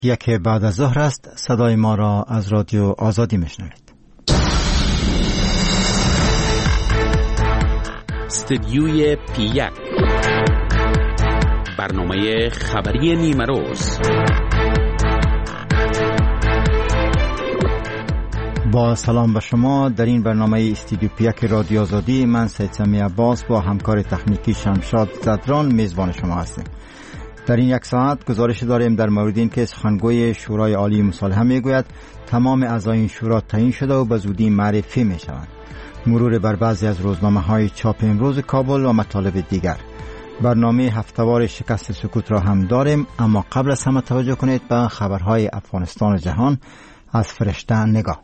یک بعد از ظهر است. صدای ما را از رادیو آزادی میشنوید. استدیوی پیک، برنامه خبری نیمروز. با سلام به شما. در این برنامه استدیو پیک رادیو آزادی من سید سمی عباس با همکار تکنیکی شمشاد زدران میزبان شما هستیم. در این یک ساعت گزارش داریم در مورد این که سخنگوی شورای عالی مصالحه میگوید تمام اعضای این شورا تعیین شده و به زودی معرفی میشوند. مرور بر بعضی از روزنامه‌های چاپ امروز کابل و مطالب دیگر. برنامه هفته‌وار شکست سکوت را هم داریم، اما قبل از همه توجه کنید به خبرهای افغانستان و جهان از فرشته نگاه.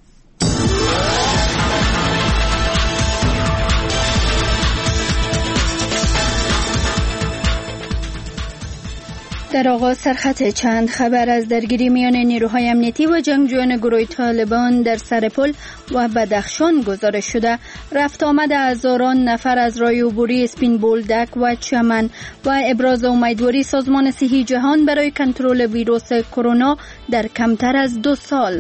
در آغاز سرخط چند خبر از درگیری میان نیروهای امنیتی و جنگجویان گروه طالبان در سرپل و بدخشان گزارش شده. رفت آمد هزاران نفر از راه عبوری اسپین بولدک و چمن و ابراز امیدواری سازمان صحی جهان برای کنترل ویروس کرونا در کمتر از 2 سال.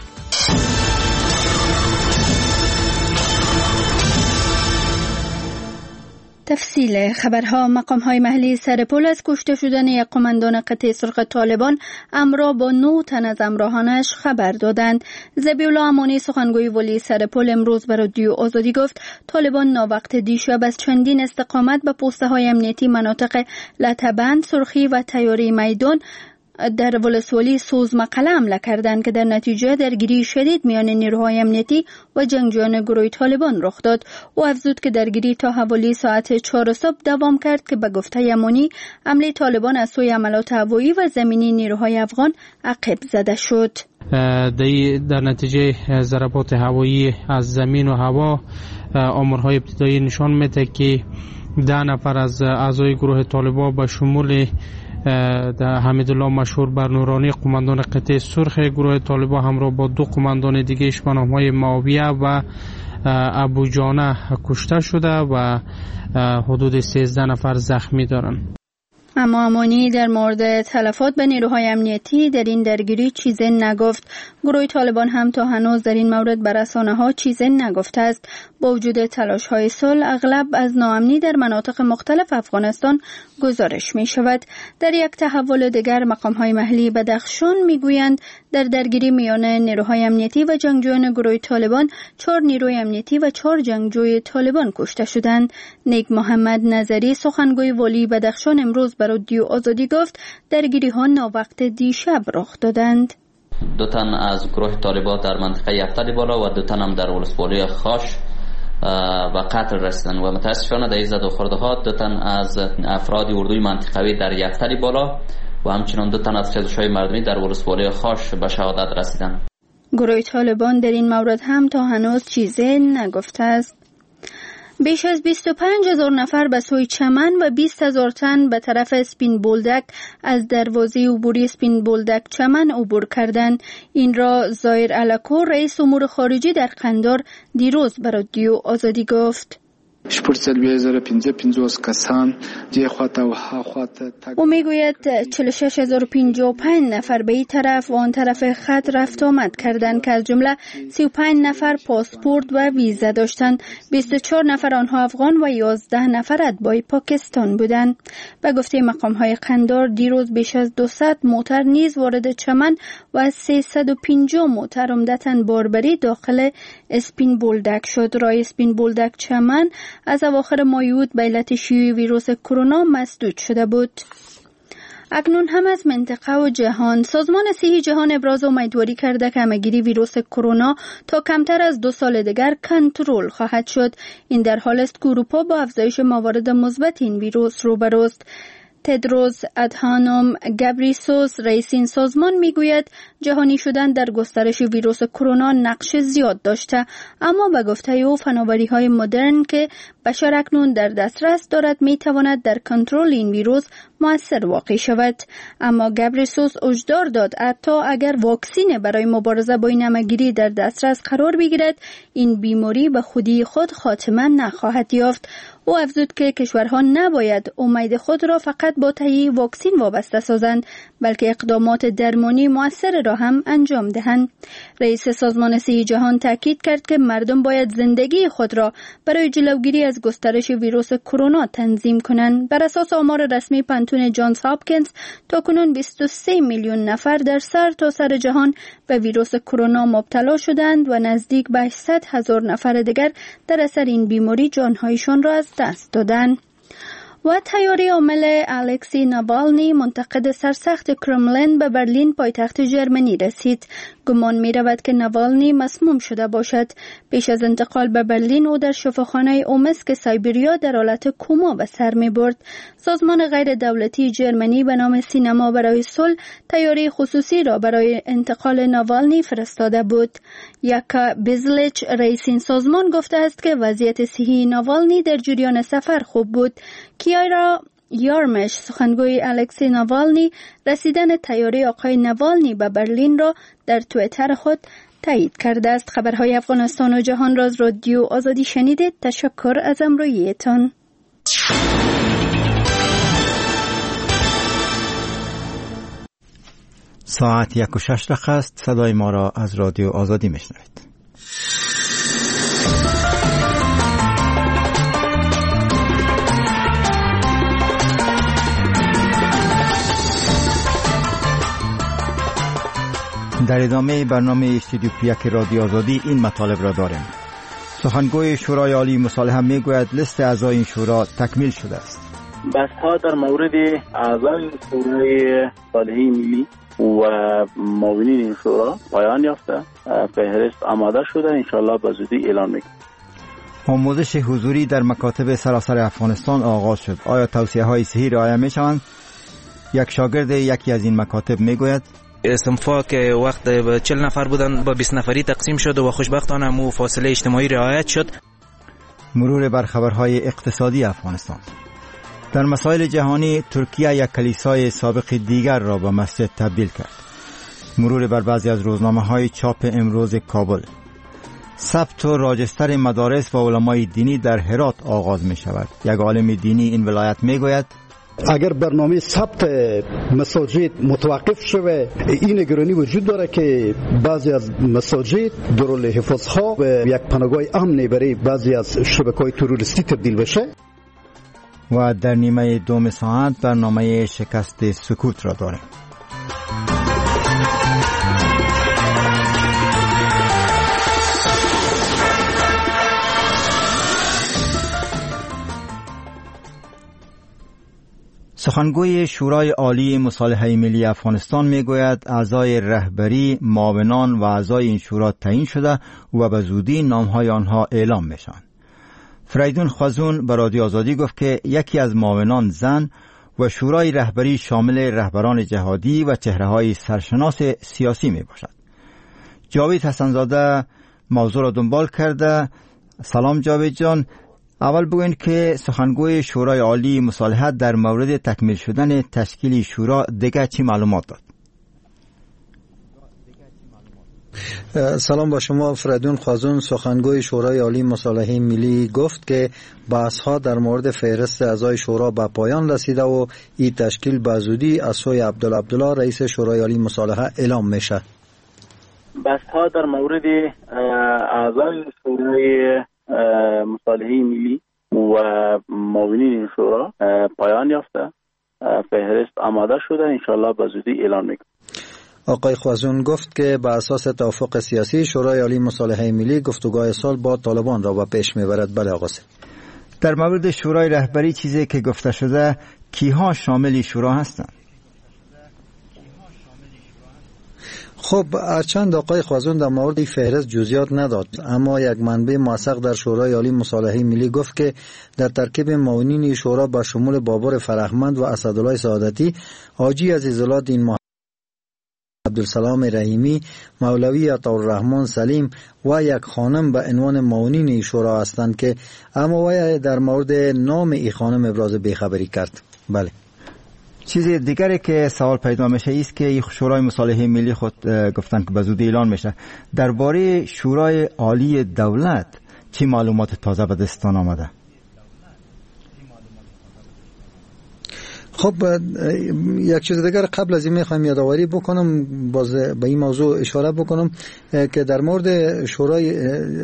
تفصیل خبرها. مقام‌های محلی سرپل از کشته شدن یک قماندان قطع سرخ طالبان همراه با 9 تن از همراهانش خبر دادند. ذبیح‌الله امانی سخنگوی ولی سرپل امروز به رادیو آزادی گفت طالبان ناوقت دیشب از چندین استقامت به پست‌های امنیتی مناطق لطه‌بند، سرخی و تیاری میدان در ولسوالی سوزمقله حمله کردند که در نتیجه درگیری شدید میان نیروهای امنیتی و جنگجویان گروه طالبان رخ داد. او افزود که درگیری تا حوالی ساعت 4 صبح دوام کرد که به گفته امانی حمله طالبان از سوی حملات هوایی و زمینی نیروهای افغان عقب زده شد. در نتیجه ضربات هوایی از زمین و هوا آمارهای ابتدایی نشان میده که 10 نفر از اعضای گروه طالبان به شمول حمیدالله مشهور برنورانی قماندان قطع سرخ گروه طالبان همراه با 2 قماندان دیگه به نام‌های معاویه و ابو جانه کشته شده و حدود 13 نفر زخمی دارند. اما امانی در مورد تلفات به نیروهای امنیتی در این درگیری چیزی نگفت. گروه طالبان هم تا هنوز در این مورد به رسانه‌ها چیزی نگفته است. با وجود تلاش‌های صلح اغلب از ناامنی در مناطق مختلف افغانستان گزارش می‌شود. در یک تحول دیگر مقام‌های محلی بدخشان می‌گویند در درگیری میان نیروهای امنیتی و جنگجویان گروه طالبان 4 نیروی امنیتی و 4 جنگجوی طالبان کشته شدند. نیک محمد نظری سخنگوی ولی بدخشان امروز به رادیو آزادی گفت درگیری‌ها ناوقت دیشب رخ دادند. 2 تن از گروه طالبان در منطقه یفتلی بالا و 2 تن هم در ولسوالی خاش و قتل رسیدن و متاسفانه در این زد و خورده‌ها 2 تن از افراد اردوی منطقوی در یفتلی بالا و همچنین 2 تن از خیزش‌های مردمی در ولسوالی خاش به شهادت رسیدند. گروه طالبان در این مورد هم تا هنوز چیزی نگفته است. بیش از 25,000 نفر به سوی چمن و 20,000 تن به طرف اسپین بولدک از دروازه عبوری اسپین بولدک چمن عبور کردند. این را زایر علکو رئیس امور خارجی در قندار دیروز به رادیو آزادی گفت. او میگوید 46,055 نفر به این طرف و آن طرف خط رفت آمد کردند که از جمله 35 نفر پاسپورت و ویزا داشتند. 24 نفر آنها افغان و 11 نفر اتباع پاکستان بودند. به گفته مقام‌های قندار دیروز بیش از 200 موتر نیز وارد چمن و 350 موتر عمدتاً باربری داخل اسپین بولدک شد. راه اسپین بولدک چمن از اواخر مایود به علت شیوع ویروس کرونا مسدود شده بود. اکنون هم از منطقه و جهان. سازمان صحی جهان ابراز امیدواری کرده که همه‌گیری ویروس کرونا تا کمتر از 2 سال دیگر کنترل خواهد شد. این در حال است که اروپا با افزایش موارد مثبت این ویروس روبروست. تدروس ادهانوم گبریسوس رئیس این سازمان میگوید جهانی شدن در گسترش ویروس کرونا نقش زیاد داشته، اما به گفته او فناوری‌های مدرن که بشر اکنون در دسترس دارد می تواند در کنترل این ویروس مؤثر واقع شود. اما گبرسوس هشدار داد حتی اگر واکسین برای مبارزه با این همه‌گیری در دسترس قرار بگیرد، این بیماری به خودی خود خاتمه نخواهد یافت. او افزود که کشورها نباید امید خود را فقط با تهیه واکسین وابسته سازند، بلکه اقدامات درمانی مؤثر را هم انجام دهند. رئیس سازمان صحی جهان تاکید کرد که مردم باید زندگی خود را برای جلوگیری از گسترش ویروس کرونا تنظیم کنند. بر اساس آمار رسمی پانتون جانز هاپکینز، تاکنون 23 میلیون نفر در سرتاسر جهان به ویروس کرونا مبتلا شدند و نزدیک به 800,000 نفر دیگر در اثر این بیماری جانهایشان را از دست دادند. و طیاره حامل الکسی ناوالنی منتقد سرسخت کرملین به برلین پایتخت ژرمنی رسید. گمان می رود که ناوالنی مسموم شده باشد. پیش از انتقال به برلین او در شفاخانه اومسک سایبریا در حالت کوما به سر می برد. سازمان غیر دولتی ژرمنی به نام سینما برای صلح طیاره خصوصی را برای انتقال ناوالنی فرستاده بود. یاکا بیزلیچ رئیس این سازمان گفته است که وضعیت صحی ناوالنی در جریان سفر خوب بود. کیارا یارمش سخنگوی الکسی ناوالنی رسیدن طیاره آقای ناوالنی به برلین را در توییتر خود تایید کرده است. خبرهای افغانستان و جهان را از رادیو آزادی شنیدید. تشکر از همراهیتان. ساعت 1:06 است. صدای ما را از رادیو آزادی میشنوید. در ادامه برنامه استودیو پیک رادیو آزادی این مطالب را داریم. سخنگوی شورای عالی مصالحه میگوید لیست اعضای این شورا تکمیل شده است. بحث‌ها در مورد اعضای شورای مصالحه ملی و معاونین این شورا پایان یافته. فهرست آماده شده، انشالله به زودی اعلام میکنیم. آموزش حضوری در مکاتب سراسر افغانستان آغاز شد. آیا توصیه‌های صحی رعایت می‌شوند؟ یک شاگرد یکی از این مکاتب میگوید استنفا که وقت 40 نفر بودن با 20 نفری تقسیم شد و خوشبختانه مو فاصله اجتماعی رعایت شد. مرور بر خبرهای اقتصادی افغانستان. در مسائل جهانی، ترکیه یک کلیسای سابق دیگر را به مسجد تبدیل کرد. مرور بر بعضی از روزنامه‌های چاپ امروز کابل. ثبت و راجستر مدارس و علمای دینی در هرات آغاز می شود. یک عالم دینی این ولایت می گوید اگر برنامه ثبت مساجد متوقف شوه، این نگرانی وجود داره که بعضی از مساجد دارالحفاظها و یک پناهگاه امنی برای بعضی از شبکه‌های تروریستی تبدیل بشه. و در نیمه دوم ساعت برنامه شکست سکوت را داریم. سخنگوی شورای عالی مصالحه ملی افغانستان میگوید اعضای رهبری، معاونان و اعضای این شورا تعیین شده و به زودی نامهای آنها اعلام میشوند. فریدون خوازون به رادیو آزادی گفت که یکی از معاونان زن و شورای رهبری شامل رهبران جهادی و چهره‌های سرشناس سیاسی می باشد. جاوید حسنزاده موضوع را دنبال کرده. سلام جاوید جان، اول بگوین که سخنگوی شورای عالی مصالحه در مورد تکمیل شدن تشکیل شورا دیگه چی معلومات داد؟ سلام با شما. فریدون خوازون سخنگوی شورای عالی مصالحه ملی گفت که بحث‌ها در مورد فهرست اعضای شورا به پایان رسیده و این تشکیل به زودی از سوی عبدالله رئیس شورای عالی مصالحه اعلام میشه. بحث‌ها در مورد اعضای شورای مصالحه ملی و معاونین این شورا پایان یافته. فهرست آماده شده، انشالله به زودی اعلام میکنیم. آقای خوازون گفت که به اساس توافق سیاسی شورای عالی مصالحه ملی گفتگوهای صلح با طالبان را به پیش میبرد. بله آقا. در مورد شورای رهبری چیزی که گفته شده، کیها شامل شورا هستند؟ خب هرچند آقای خوازون در مورد فهرست جزئیات نداد، اما یک منبع موثق در شورای عالی مصالحه ملی گفت که در ترکیب معاونین شورا به شمول بابر فرهمند و اسدالله سعادتی، حاجی عزیزالله دین عبدالسلام رحیمی، مولوی عطاالرحمن سلیم و یک خانم به عنوان معاونین شورا هستند که اما وی در مورد نام این خانم ابراز بیخبری کرد. بله. چیز دیگری که سوال پیدا میشه است که این شورای مصالحه ملی خود گفتن که به زودی اعلان میشه. درباره شورای عالی دولت چه معلومات تازه به دستان آمده؟ خب یک چیز دیگر قبل از این میخوایم یادآوری بکنم، باز به این موضوع اشاره بکنم که در مورد شورای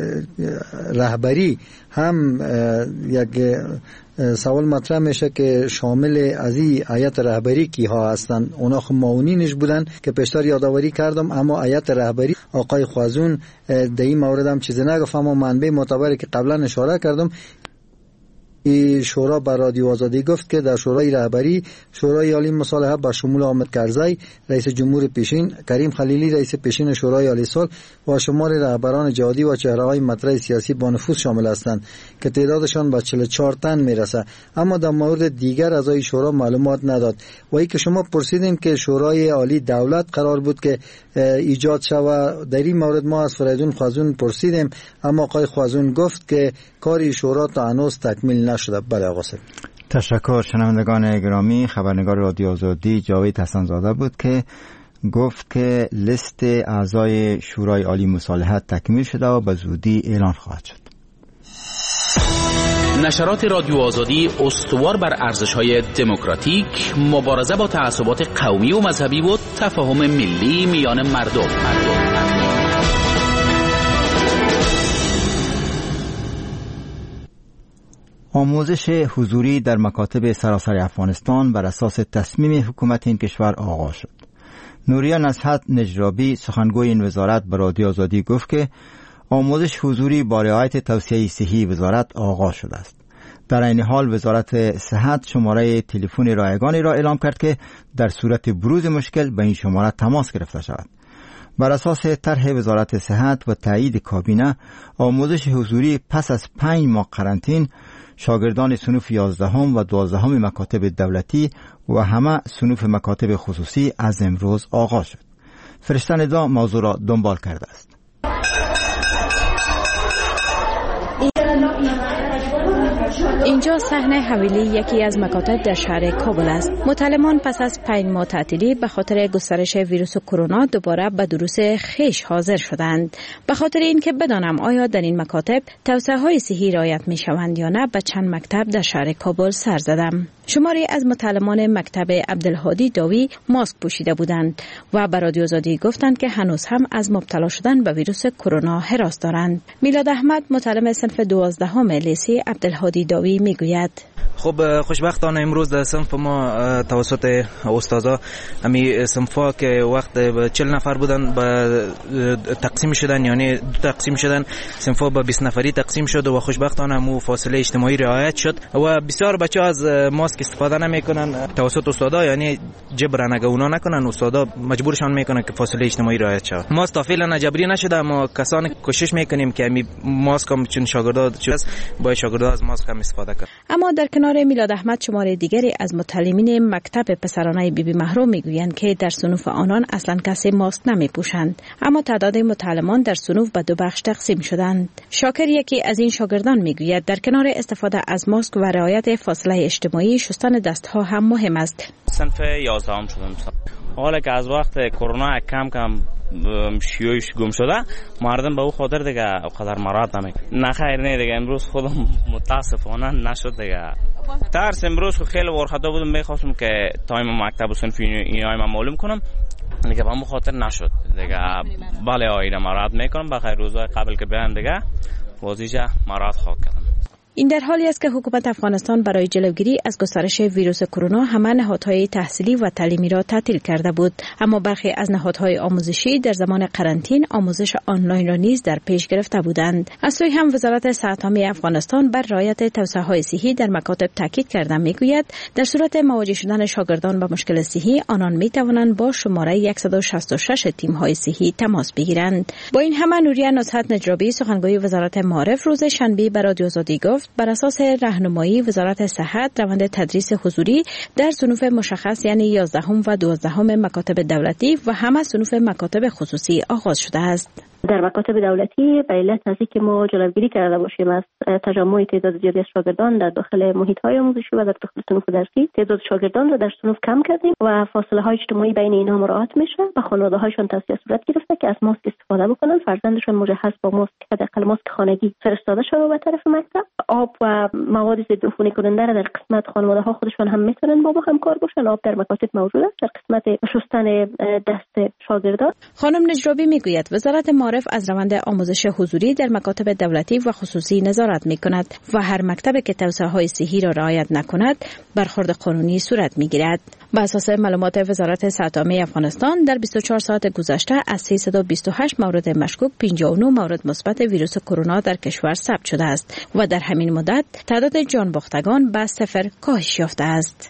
رهبری هم یک سوال مطرح میشه که شامل از این هیئت رهبری کیها هستند. اونا خب معاونینش بودن که پیشتر یادآوری کردم، اما هیئت رهبری آقای خوازون در این مورد هم چیزی نگفت، اما منبع معتبری که قبلا اشاره کردم شورا بر رادیو آزادی گفت که در شورای رهبری شورای عالی مصالحه با شمول حامد کرزی رئیس جمهور پیشین، کریم خلیلی رئیس پیشین شورای عالی صلح و شمار رهبران جهادی و چهره‌های مطرح سیاسی با نفوذ شامل هستند که تعدادشان به 44 تن میرسه. اما در مورد دیگر اعضای شورا معلومات نداد. و ای که شما پرسیدین که شورای عالی دولت قرار بود که ایجاد شود، در این مورد ما از فریدون خوازون پرسیدیم، اما آقای خوازون گفت که کاری شورا تا هنوز تکمیل نشده. بله آقا سر. تشکر. شنوندگان گرامی، خبرنگار رادیو آزادی جاوید حسن‌زاده بود که گفت که لیست اعضای شورای عالی مصالحت تکمیل شده و به زودی اعلان خواهد شد. نشرات رادیو آزادی استوار بر ارزش‌های دموکراتیک، مبارزه با تعصبات قومی و مذهبی و تفاهم ملی میان مردم. آموزش حضوری در مکاتب سراسر افغانستان بر اساس تصمیم حکومت این کشور آغاز شد. نوریا نصحت نجرابی سخنگوی این وزارت به رادیو آزادی گفت که آموزش حضوری با رعایت توصیه صحی وزارت آغاز شده است. در این حال وزارت صحت شماره تلفن رایگانی را اعلام کرد که در صورت بروز مشکل به این شماره تماس گرفته شود. بر اساس طرح وزارت صحت و تایید کابینه، آموزش حضوری پس از 5 ماه قرنطینه شاگردان صنوف 11 و 12 مکاتب دولتی و همه صنوف مکاتب خصوصی از امروز آغاز شد. فرشته ندا موضوع را دنبال کرده است. اینجا صحنه حویلی یکی از مکاتب در شهر کابل است. متعلمان پس از 5 ماه تعطیلی به خاطر گسترش ویروس کرونا دوباره به دروس خویش حاضر شدند. به خاطر اینکه بدانم آیا در این مکاتب توصیه‌های صحی رعایت می‌شوند یا نه، به چند مکتب در شهر کابل سر زدم. شماری از متعلمان مکتب عبدالهادی داوی ماسک پوشیده بودند و به رادیو آزادی گفتند که هنوز هم از مبتلا شدن به ویروس کرونا هراس دارند. میلاد احمد متعلم صنف 12 لیسه عبدالهادی داوی میگوید: خب خوشبختانه امروز در صنف ما توسط استادا همین صنفا که وقت 40 نفر بودن به تقسیم شدن، یعنی تقسیم شدن صنفا به 20 نفری تقسیم شد و خوشبختانه مو فاصله اجتماعی رعایت شد و بسیار بچه از ماسک استفاده نمیکنن توسط استادا، یعنی جبران اگه اونا نکنن استادا مجبورشان میکنن که فاصله اجتماعی رعایت شود. ماسک تا فعلا جبری نشده، اما کسانی کوشش میکنیم که همین ماسک هم چون شاگردا با شاگردا از ماسک هم استفاده کنند. اما در کنار میلاد احمد شماره دیگری از متعلمین مکتب پسرانه بیبی محروم میگویند که در صنوف آنان اصلا کسی ماسک نمیپوشند، اما تعداد متعلمان در صنوف به 2 بخش تقسیم شدند. شاکر یکی از این شاگردان میگوید در کنار استفاده از ماسک و رعایت فاصله اجتماعی، شستن دستها هم مهم است. صنف 11 شدم. حالا که از وقت کرونا کم کم شیوعش گم شده، مردم به او خاطر دیگه قدر مراد نمیکنه. نه خیر نه دیگه، امروز خودم متاسفانه نشد دیگه. ترس امروز خیلی ورخدا بودم، میخواستم که تایم مکتب و صنف اینای من معلوم کنم، دیگه به خاطر نشد دیگه. بله آینده مراد میکنم، بخیر روزهای قبل که بیان دیگه وازیجه مراد خواهد کردم. این در حالی است که حکومت افغانستان برای جلوگیری از گسترش ویروس کرونا همه نهادهای تحصیلی و تعلیمی را تعطیل کرده بود، اما برخی از نهادهای آموزشی در زمان قرنطینه آموزش آنلاین را نیز در پیش گرفته بودند. از سوی هم وزارت صحت عامه افغانستان بر رعایت توصیه‌های صحی در مکاتب تاکید کرده میگوید در صورت مواجه شدن شاگردان با مشکل صحی، آنان می توانند با شماره 166 تیم‌های صحی تماس بگیرند. با این همه نوریا نصحت نجرابی سخنگوی وزارت معارف روز شنبه به رادیو آزادی گفت امروز بر اساس راهنمایی وزارت صحت روند تدریس حضوری در صنوف مشخص یعنی 11 و 12 مکاتب دولتی و همه صنوف مکاتب خصوصی آغاز شده است. در مکاتب دولتی به علت از اینکه ما جلوگیری کرده باشیم از تجمع تعداد زیادی از شاگردان در داخل محیط‌های آموزشی و در داخل صنوف درسی، تعداد شاگردان را در صنوف کم کردیم و فاصله‌های اجتماعی بین اینها مراعات میشه و خانواده‌هایشان توصیه صورت گرفته که از ماسک استفاده بکنن، فرزندشان مجهز با ماسک، حداقل ماسک خانگی فرستاده شده به طرف مکتب. آب و مواد ضد عفونی کننده را در قسمت خانواده‌ها خودشان هم میتونن با ما همکار باشن. آب در مکاتب موجود است در قسمت شستن دست شاگردان. خانم نجرابی میگوید وزارت معارف از روند آموزش حضوری در مکاتب دولتی و خصوصی نظارت میکند و هر مکتب که توصیه‌های صحی را رعایت نکند برخورد قانونی صورت میگیرد. بر اساس معلومات وزارت صحت عامه افغانستان در 24 ساعت گذشته از 328 مورد مشکوک 59 مورد مثبت ویروس کرونا در کشور ثبت شده است و در همین مدت تعداد جان باختگان به 0 کاهش یافته است.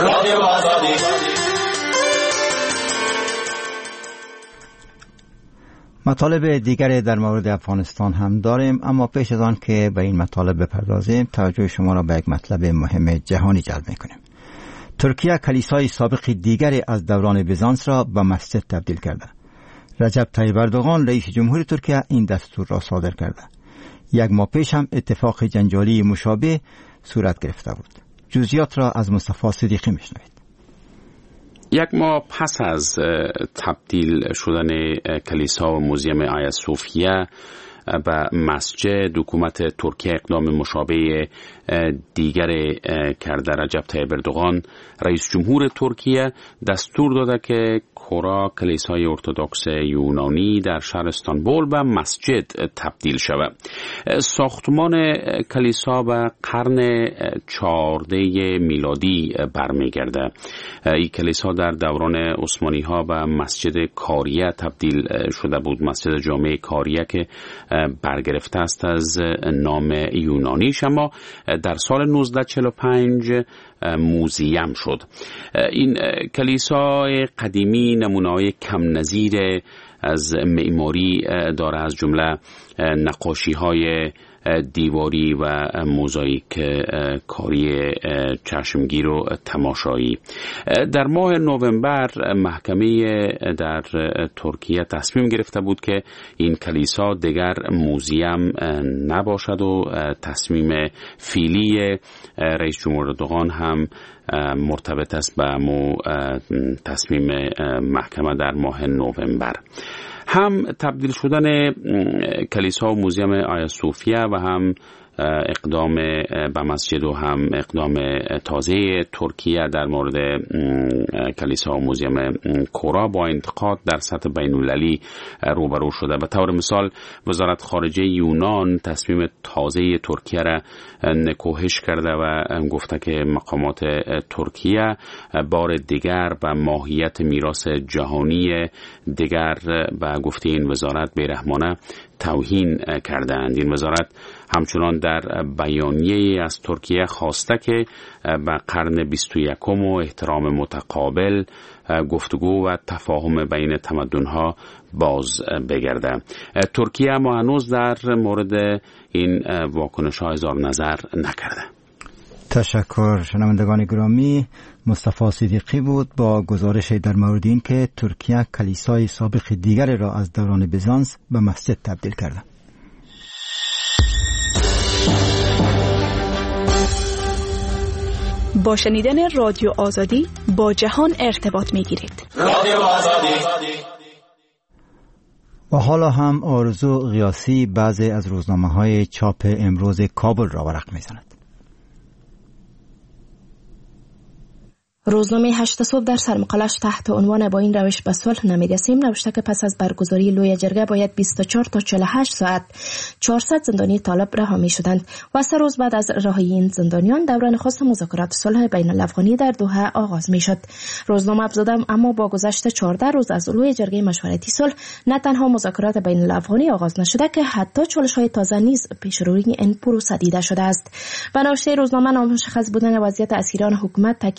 مطالب دیگری در مورد افغانستان هم داریم، اما پیش از آن که به این مطالب بپردازیم توجه شما را به یک مطلب مهم جهانی جلب می‌کنیم. ترکیه کلیسای سابق دیگری از دوران بیزانس را به مسجد تبدیل کرده. رجب طیب اردوغان رئیس جمهور ترکیه این دستور را صادر کرده. یک ماه پیش هم اتفاق جنجالی مشابه صورت گرفته بود. جزئیات را از مصطفی صدیقی میشنوید. یک ماه پس از تبدیل شدن کلیسا و موزیم آیا صوفیه به مسجد، حکومت ترکیه اقدام مشابه دیگر کرده. رجب طیب اردوغان رئیس جمهور ترکیه دستور داده که کورا کلیسای ارتدوکس یونانی در شهر استانبول به مسجد تبدیل شود. ساختمان کلیسا به قرن 14 میلادی برمیگرده. این کلیسا در دوران عثمانی ها به مسجد کاریه تبدیل شده بود. مسجد جامع کاریه که برگرفته است از نام یونانیش، اما در سال 1945 موزیم شد. این کلیسای قدیمی نمونه‌های کم نظیر از معماری داره، از جمله نقاشی‌های دیواری و موزاییک کاری چشمگیر و تماشایی. در ماه نوامبر محکمه در ترکیه تصمیم گرفته بود که این کلیسا دیگر موزیم نباشد و تصمیم فعلی رئیس جمهور اردوغان هم مرتبط است به تصمیم محکمه در ماه نوامبر. هم تبدیل شدن کلیسا و موزیم آیا صوفیه و هم اقدام به مسجد و هم اقدام تازه ترکیه در مورد کلیسا و موزیم کورا با انتقاد در سطح بین‌المللی روبرو شده. به طور مثال وزارت خارجه یونان تصمیم تازه ترکیه را نکوهش کرده و گفته که مقامات ترکیه بار دیگر به ماهیت میراث جهانی دیگر به گفته این وزارت بیرحمانه توهین کردند. این وزارت همچنان در بیانیه از ترکیه خواسته که به قرن 21 و احترام متقابل، گفتگو و تفاهم بین تمدن‌ها باز بگرده. ترکیه اما هنوز در مورد این واکنش‌ها اظهار نظر نکرده. تشکر. شنوندگان گرامی، مصطفی صدیقی بود با گزارش در مورد این که ترکیه کلیسای سابق دیگر را از دوران بیزانس به مسجد تبدیل کرده. با شنیدن رادیو آزادی با جهان ارتباط می‌گیرید. رادیو آزادی. و حالا هم آرزو غیاثی بعضی از روزنامه‌های چاپ امروز کابل را ورق می‌زند. روزنامه 8 صبح در سرمقالش تحت عنوان با این روش به صلح نمی‌رسیم نوشته که پس از برگزاری لوی جرگه باید 24 تا 48 ساعت 400 زندانی طالب رها می‌شدند و 3 روز بعد از رهایی این زندانیان دوران خاص مذاکرات صلح بین الافغانی در دوحه آغاز می‌شد. روزنامه افزوده اما با گذشت 14 روز از لوی جرگه مشورتی صلح نه تنها مذاکرات بین الافغانی آغاز نشده که حتی چالش‌های تازه نیز پیش روی این پروسه دیده شده است. به نوشته روزنامه نامشخص بودن وضعیت اسیران حکومت تاکید برخی از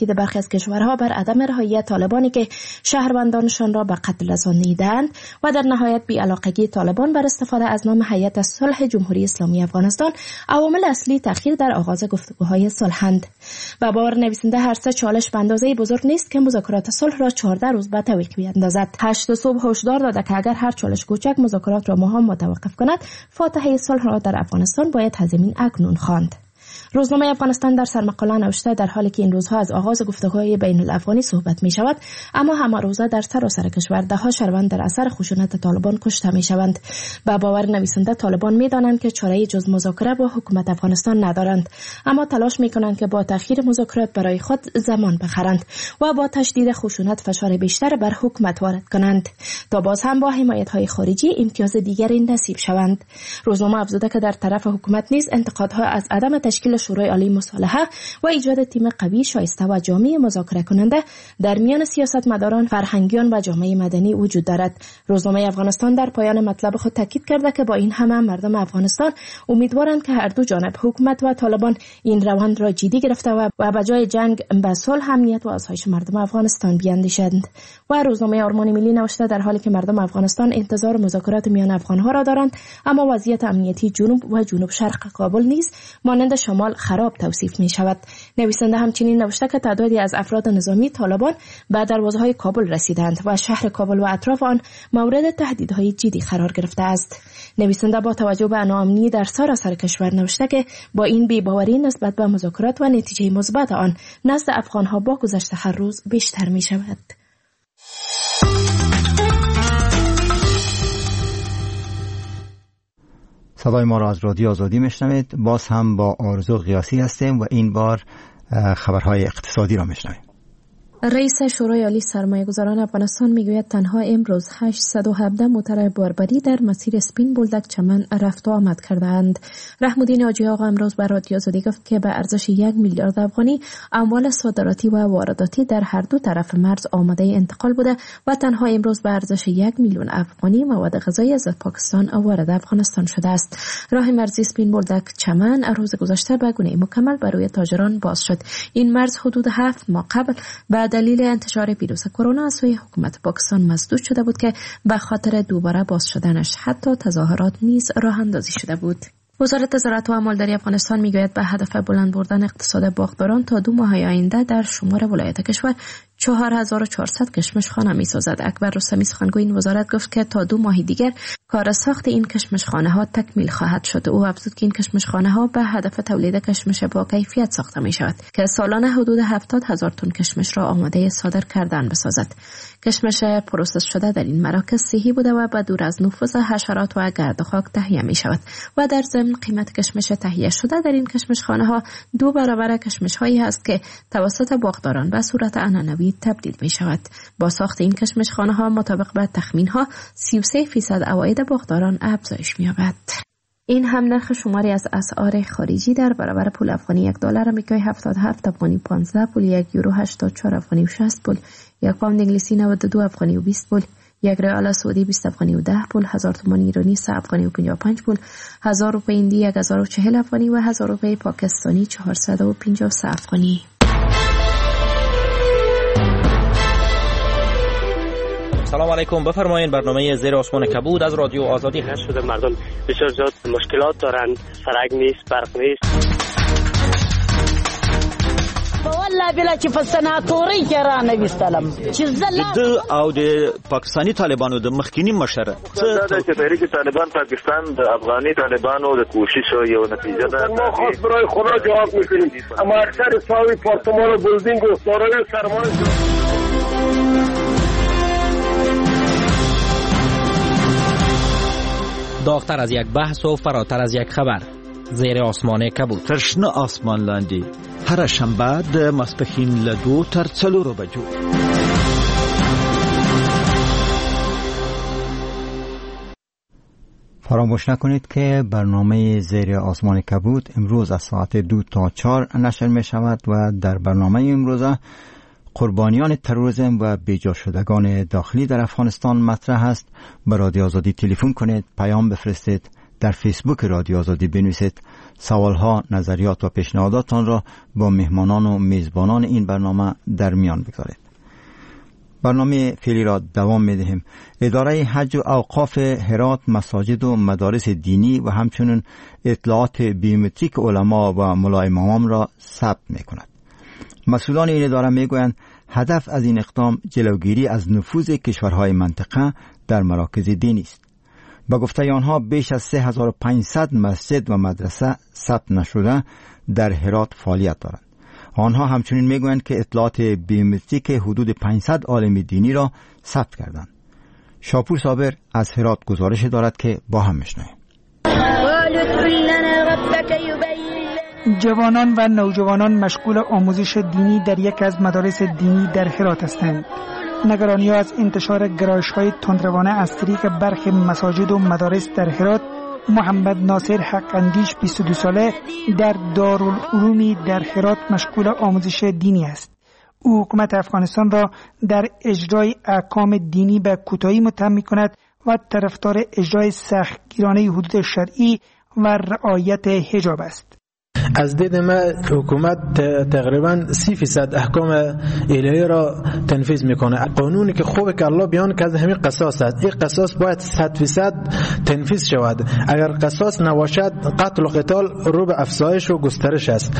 کشورها بر عدم رهایی طالبانی که شهروندانشان را به قتل رسانیدند و در نهایت بی‌علاقگی طالبان بر استفاده از نام هیئت صلح جمهوری اسلامی افغانستان عوامل اصلی تأخیر در آغاز گفتگوهای صلحند. با باور نویسنده هر سه چالش به اندازه بزرگ نیست که مذاکرات صلح را 14 روز به تعویق بیاندازد. 8 صبح هشدار داده که اگر هر چالش کوچک مذاکرات را ماها متوقف کند، فاتحه صلح را در افغانستان باید هزیمین اکنون خواند. روزنامه افغانستان در سرمقاله نوشته در حالی که این روزها از آغاز گفتگوهای بین الافغانی صحبت می شود، اما همه روزه در سراسر کشور ده ها شهروند در اثر خشونت طالبان کشته می شوند. با باور نویسنده طالبان می دانند که چاره‌ای جز مذاکره با حکومت افغانستان ندارند، اما تلاش می کنند که با تأخیر مذاکرات برای خود زمان بخرند و با تشدید خشونت فشار بیشتر بر حکومت وارد کنند تا باز هم با حمایت‌های خارجی امتیاز دیگری نصیب شوند. روزنامه افزوده که در طرف حکومت نیز انتقادها از عدم تشکیل شورای عالی مصالحه و ایجاد تیم قوی شایسته و جامع مذاکره کننده در میان سیاستمداران، فرهنگیان و جامعه مدنی وجود دارد. روزنامه افغانستان در پایان مطلب خود تاکید کرده که با این همه مردم افغانستان امیدوارند که هر دو جانب، حکومت و طالبان، این روند را جدی گرفته و به جای جنگ به صلح، امنیت و آسایش مردم افغانستان بیاندیشند. و روزنامه آرمان ملی نوشته در حالی که مردم افغانستان انتظار مذاکرات میان افغانها را دارند، اما وضعیت امنیتی جنوب و جنوب شرق کابل نیز مانند شمال خراب توصیف می شود. نویسنده همچنین نوشته که تعدادی از افراد نظامی طالبان به دروازه‌های کابل رسیدند و شهر کابل و اطراف آن مورد تهدیدهای جدی قرار گرفته است. نویسنده با توجه به ناامنی در سراسر کشور نوشته که با این بی‌باوری نسبت به مذاکرات و نتیجه مثبت آن نزد افغانها با گذشت هر روز بیشتر می شود. صدای ما را از رادیو آزادی میشنوید. باز هم با آرزو غیاسی هستیم و این بار خبرهای اقتصادی را میشنویم. رئیس شورای عالی سرمایه‌گذاران افغانستان میگوید تنها امروز 817 موتر باربری در مسیر سپین بولدک چمن رفت و آمد کردند. رحم‌الدین حاجی آقا امروز به رادیو آزادی گفت که به ارزش 1 میلیارد افغانی اموال صادراتی و وارداتی در هر دو طرف مرز آماده انتقال بوده و تنها امروز به ارزش 1 میلیون افغانی مواد غذایی از پاکستان وارد افغانستان شده است. راه مرزی سپین بولدک چمن روز گذشته به گونه مکمل برای تاجران باز شد. این مرز حدود 7 ماه قبل به دلیل انتشار ویروس کرونا از سوی حکومت پاکستان مسدود شده بود که به خاطر دوباره باز شدنش حتی تظاهرات نیز راه اندازی شده بود. وزارت زراعت و مالداری افغانستان میگوید به هدف بلند بردن اقتصاد باغداران تا 2 ماه آینده در شمار ولایت کشور 4400 کشمشخانه می‌سازد. اکبر رستمی سخنگوی این وزارت گفت که تا 2 ماه دیگر کار ساخت این کشمشخانه‌ها تکمیل خواهد شد. او افزود که این کشمشخانه‌ها به هدف تولید کشمش با کیفیت ساخته می‌شود که سالانه حدود 70,000 تن کشمش را آماده صادر کردن بسازد. کشمش پروسس شده در این مراکز صحی بوده و به دور از نفوذ حشرات و گرد و خاک تهیه می‌شود و در ضمن قیمت کشمش تهیه شده در این کشمشخانه‌ها 2 برابر کشمش‌هایی است که توسط باغداران به صورت عنعنوی تبدیل می شود. با ساخت این کشمشخانه ها مطابق به تخمین ها 33% عواید باغداران افزایش می یابد. این هم نرخ شماری از اسعار خارجی در برابر پول افغانی 1 دلار آمریکایی 77 افغانی 15 پول، 1 یورو 84 افغانی و 60 پول، 1 پوند انگلیسی 92 افغانی و 20 پول، 1 ریال سعودی 20 افغانی و 10 پول، 1000 تومان ایرانی 3 افغانی و 55 پول، 1000 روپیه هندی 1040 افغانی و 1000 روپیه پاکستانی 453 افغانی. سلام علیکم، بفرمایید. برنامه زیر آسمان کبود از رادیو آزادی هست. شده مردم بسیار زیاد مشکلات دارند، سرک نیست، برق نیست. والله بلا چې په سناتوري کې را نوستلم چې د او د پاکستانی طالبانو د مخکینی مشر دا چې تحریک طالبان پاکستان د افغاني طالبانو د کوشش یو نتیجه ده. ما خاص برای خدا جواب میکنیم، اما اکثر ساوی پارتمان و بلدینگ و سارای سرمایه داغتر از یک بحث و فراتر از یک خبر. زیر آسمان کبود. ترشنه آسمان لاندی. هر شنبه د ماسپښین له 2 تر 4 بجو. فراموش نکنید که برنامه زیر آسمان کبود امروز از ساعت 2 تا 4 نشر می شود و در برنامه امروزه قربانیان تروریسم و بیجا شدگان داخلی در افغانستان مطرح است. به رادیو آزادی تلفن کنید، پیام بفرستید در فیسبوک رادیو آزادی بنویسید. سوالها، نظریات و پیشنهاداتان را با مهمانان و میزبانان این برنامه در میان بگذارید. برنامه فعلی را دوام می‌دهیم. اداره حج و اوقاف هرات مساجد و مدارس دینی و همچنین اطلاعات بیومتریک علما و ملا امامان را ثبت می‌کند. مسئولان این اداره میگویند هدف از این اقدام جلوگیری از نفوذ کشورهای منطقه در مراکز دینی است. با گفته آنها بیش از 3500 مسجد و مدرسه ثبت نشده در هرات فعالیت دارند. آنها همچنین میگویند که اطلاعات بیومتریک حدود 500 عالم دینی را ثبت کردند. شاپور صابر از هرات گزارش دارد که با هم میشنویم. جوانان و نوجوانان مشغول آموزش دینی در یک از مدارس دینی در هرات هستند. نگرانی از انتشار گرایش‌های تندروانه از طریق برخی مساجد و مدارس در هرات، محمد ناصر حق اندیش 22 ساله در دارالعلومی در هرات مشغول آموزش دینی است. او حکومت افغانستان را در اجرای احکام دینی به کوتاهی متهم می‌کند و طرفدار اجرای سختگیرانه حدود شرعی و رعایت حجاب است. از دید ما حکومت تقریبا 30% احکام الهی را تنفیذ میکنه. قانونی که خوبه که الله بیان کرده همین قصاص است. این قصاص باید 100% تنفیذ شود. اگر قصاص نباشد قتل و قتال رو به افزایش و گسترش است.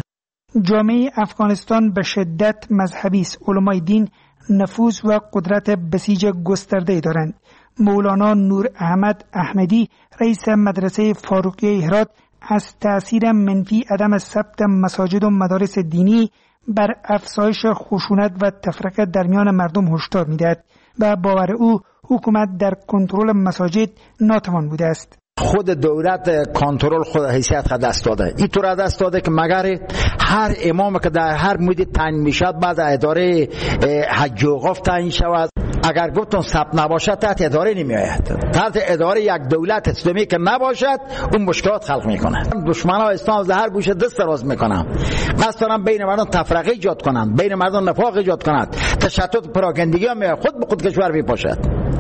جامعه افغانستان به شدت مذهبی است. علمای دین نفوذ و قدرت بسیج گسترده دارند. مولانا نور احمد احمدی رئیس مدرسه فاروقیه هرات از تأثیر منفی عدم ثبت مساجد و مدارس دینی بر افزایش خشونت و تفرقه در میان مردم هشدار می‌دهد و باور او حکومت در کنترل مساجد ناتوان بوده است. خود دولت کنترل خود حیثیت خود دست داده. این طور دست داده که مگر هر امام که در هر مدت تعیین میشد بعد اداره حج و اوقاف تعیین شود. اگر گفتن ثبت نباشد تحت اداره نمی آید. تحت اداره یک دولت اسلامی که نباشد اون مشکلات خلق میکنه. دشمنان اسلام از هر گوشه دست دراز میکنن. قصد دارن بین مردم تفرقه ایجاد کنند، بین مردم نفاق ایجاد کنند، تشتت پراگندگی هم خود به خود کشور میپاشد.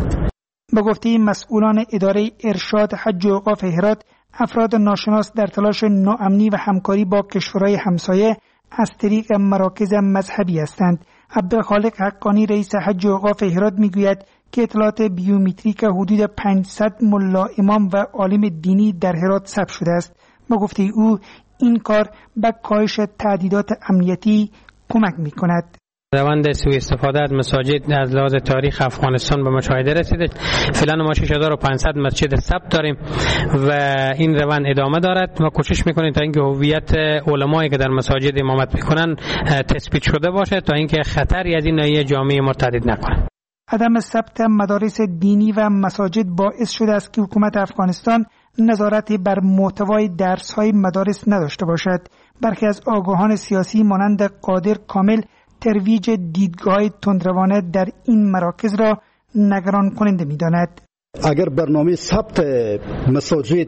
با گفته مسئولان اداره ارشاد حج و اوقاف هرات، افراد ناشناس در تلاش ناامنی و همکاری با کشورهای همسایه از طریق مراکز مذهبی هستند. عبدالخالق حقانی رئیس حج و اوقاف هرات میگوید که اطلاعات بیومتریک حدود 500 ملا امام و عالم دینی در هرات ثبت شده است. با گفته او این کار به کاهش تهدیدات امنیتی کمک میکند. روند سوء استفاده از مساجد از لحاظ تاریخ افغانستان به مشاهده رسیده. فعلا ما 6500 مسجد ثبت داریم و این روند ادامه دارد. ما کوشش میکنیم تا اینکه هویت علمایی که در مساجد امامت میکنن تثبیت شده باشه تا اینکه خطری از این ناحیه جامعه ما تهدید نکنه. عدم ثبت مدارس دینی و مساجد باعث شده است که حکومت افغانستان نظارتی بر محتوای درس‌های مدارس نداشته باشد. برخی از آگاهان سیاسی مانند قادر کامل ترویج دیدگاه تندروانه در این مراکز را نگران کننده می‌داند. اگر برنامه ثبت مساجد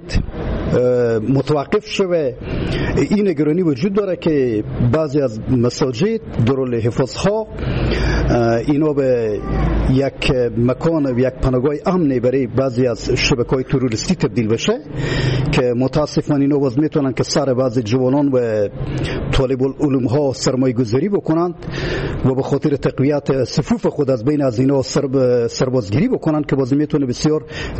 متوقف شوه، این نگرانی وجود داره که بعضی از مساجد دارالحفاظها اینا به یک مکان و یک پناهگاه امنی برای بعضی از شبکه‌های تروریستی تبدیل بشه که متاسفانه اینا باز میتونن که سر بعضی جوانان و طالب العلوم ها سرمایه گذاری بکنند و به خاطر تقویت صفوف خود از بین از اینا سربازگیری بکنند که باز میتونه بسیار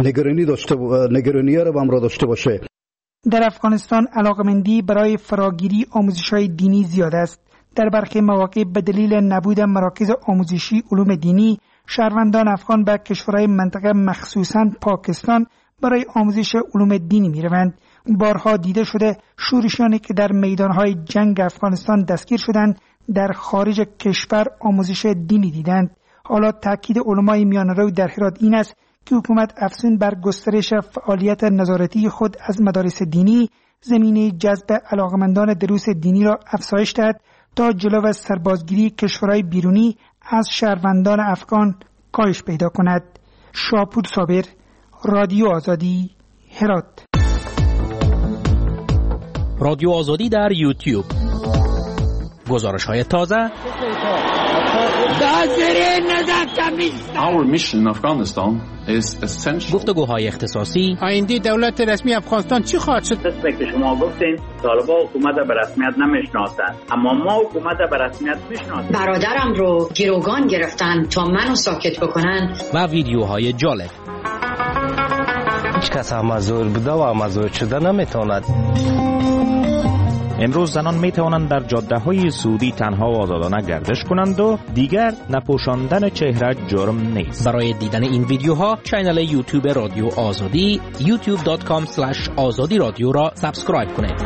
نگرانی رو هم را داشته باشه. در افغانستان علاقمندی برای فراگیری آموزش‌های دینی زیاد است. در برخی مواقع به دلیل نبود مراکز آموزشی علوم دینی، شهروندان افغان به کشورهای منطقه مخصوصاً پاکستان برای آموزش علوم دینی می‌روند. بارها دیده شده شورشیانی که در میدانهای جنگ افغانستان دستگیر شدند در خارج کشور آموزش دینی دیدند. حالا تاکید علمای میانه‌رو در هرات این است که حکومت افزون بر گسترش فعالیت نظارتی خود از مدارس دینی زمینه جذب علاقمندان دروس دینی را افزایش دهد تا جلو سربازگیری کشورهای بیرونی از شهروندان افغان کاهش پیدا کند. شاپور صابر، رادیو آزادی، هرات. رادیو آزادی در یوتیوب. گزارش‌های تازه، گفتگوهای اختصاصی، آینده دولت رسمی افغانستان چی خواهد شد؟ که شما گفتین طالبان حکومت به رسمیت نمیشناسند، اما ما حکومت به رسمیت میشناسیم. برادرم رو گروگان گرفتن تا منو ساکت بکنن و ویدیوهای جالب. هیچ کس مزور بوده و مزور شده نمیتواند. امروز زنان می توانند در جاده های سعودی تنها و آزادانه گردش کنند و دیگر نپوشاندن چهره جرم نیست. برای دیدن این ویدیوها کانال یوتیوب رادیو آزادی youtube.com/azadi رادیو را سابسکرایب کنید.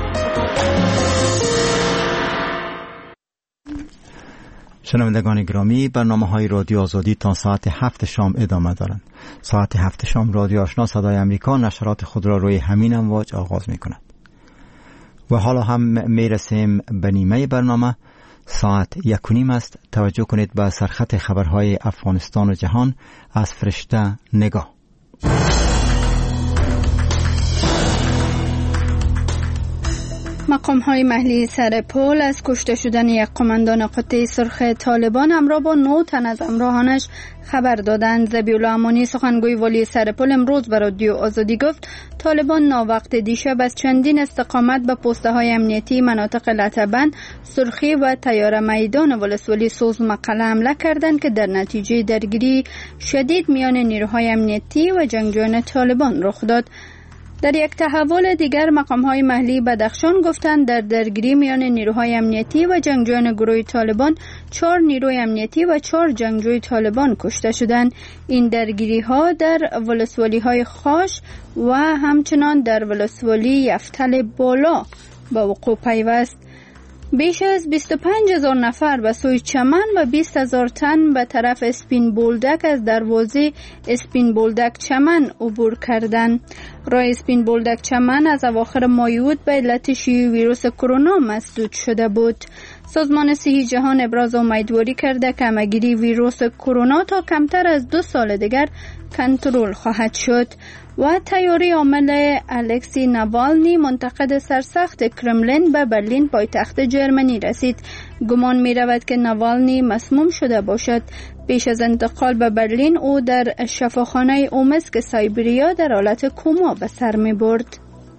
شنوندگان گرامی، برنامه‌های رادیو آزادی تا ساعت 7 شام ادامه دارند. ساعت 7 شام رادیو آشنا صدای امریکا نشرات خود را روی همین امواج آغاز می‌کند. و حالا هم میرسیم به نیمه برنامه. ساعت 1:30 است. توجه کنید به سرخط خبرهای افغانستان و جهان از فرشته نگاه. مقام‌های محلی سر پل از کشته شدن یک قماندان قطه سرخ طالبان همراه با 9 تن از همراهانش خبر دادند. ذبیح‌الله امانی سخنگوی والی سر پل امروز به رادیو آزادی گفت طالبان ناوقت دیشب از چندین استقامت به پست‌های امنیتی مناطق لطبن، سرخی و تیاره میدان ولسوالی سوز مقله حمله کردند که در نتیجه درگیری شدید میان نیروهای امنیتی و جنگجویان طالبان رخ داد. در یک تحول دیگر مقام‌های محلی بدخشان گفتند در درگیری میان نیروهای امنیتی و جنگجویان گروه طالبان 4 نیروی امنیتی و 4 جنگجوی طالبان کشته شدند. این درگیری‌ها در ولسوالی‌های خاش و همچنان در ولسوالی یفتل بالا به وقوع پیوست. بیش از 25,000 نفر به سوی چمن و 20,000 تن به طرف اسپین بولدک از دروازه اسپین بولدک چمن عبور کردند. راه اسپین بولدک چمن از اواخر مایود به علت شیوع ویروس کرونا مسدود شده بود. سازمان صحی جهان ابراز امیدواری کرده که همه‌گیری ویروس کرونا تا کمتر از 2 سال دیگر کنترل خواهد شد. و تیاری عامل الکسی ناوالنی منتقد سرسخت کرملین به برلین پایتخت جرمنی رسید. گمان می رود که ناوالنی مسموم شده باشد. پیش از انتقال به برلین او در شفاخانه اومسک سایبریا در حالت کوما به سر می برد.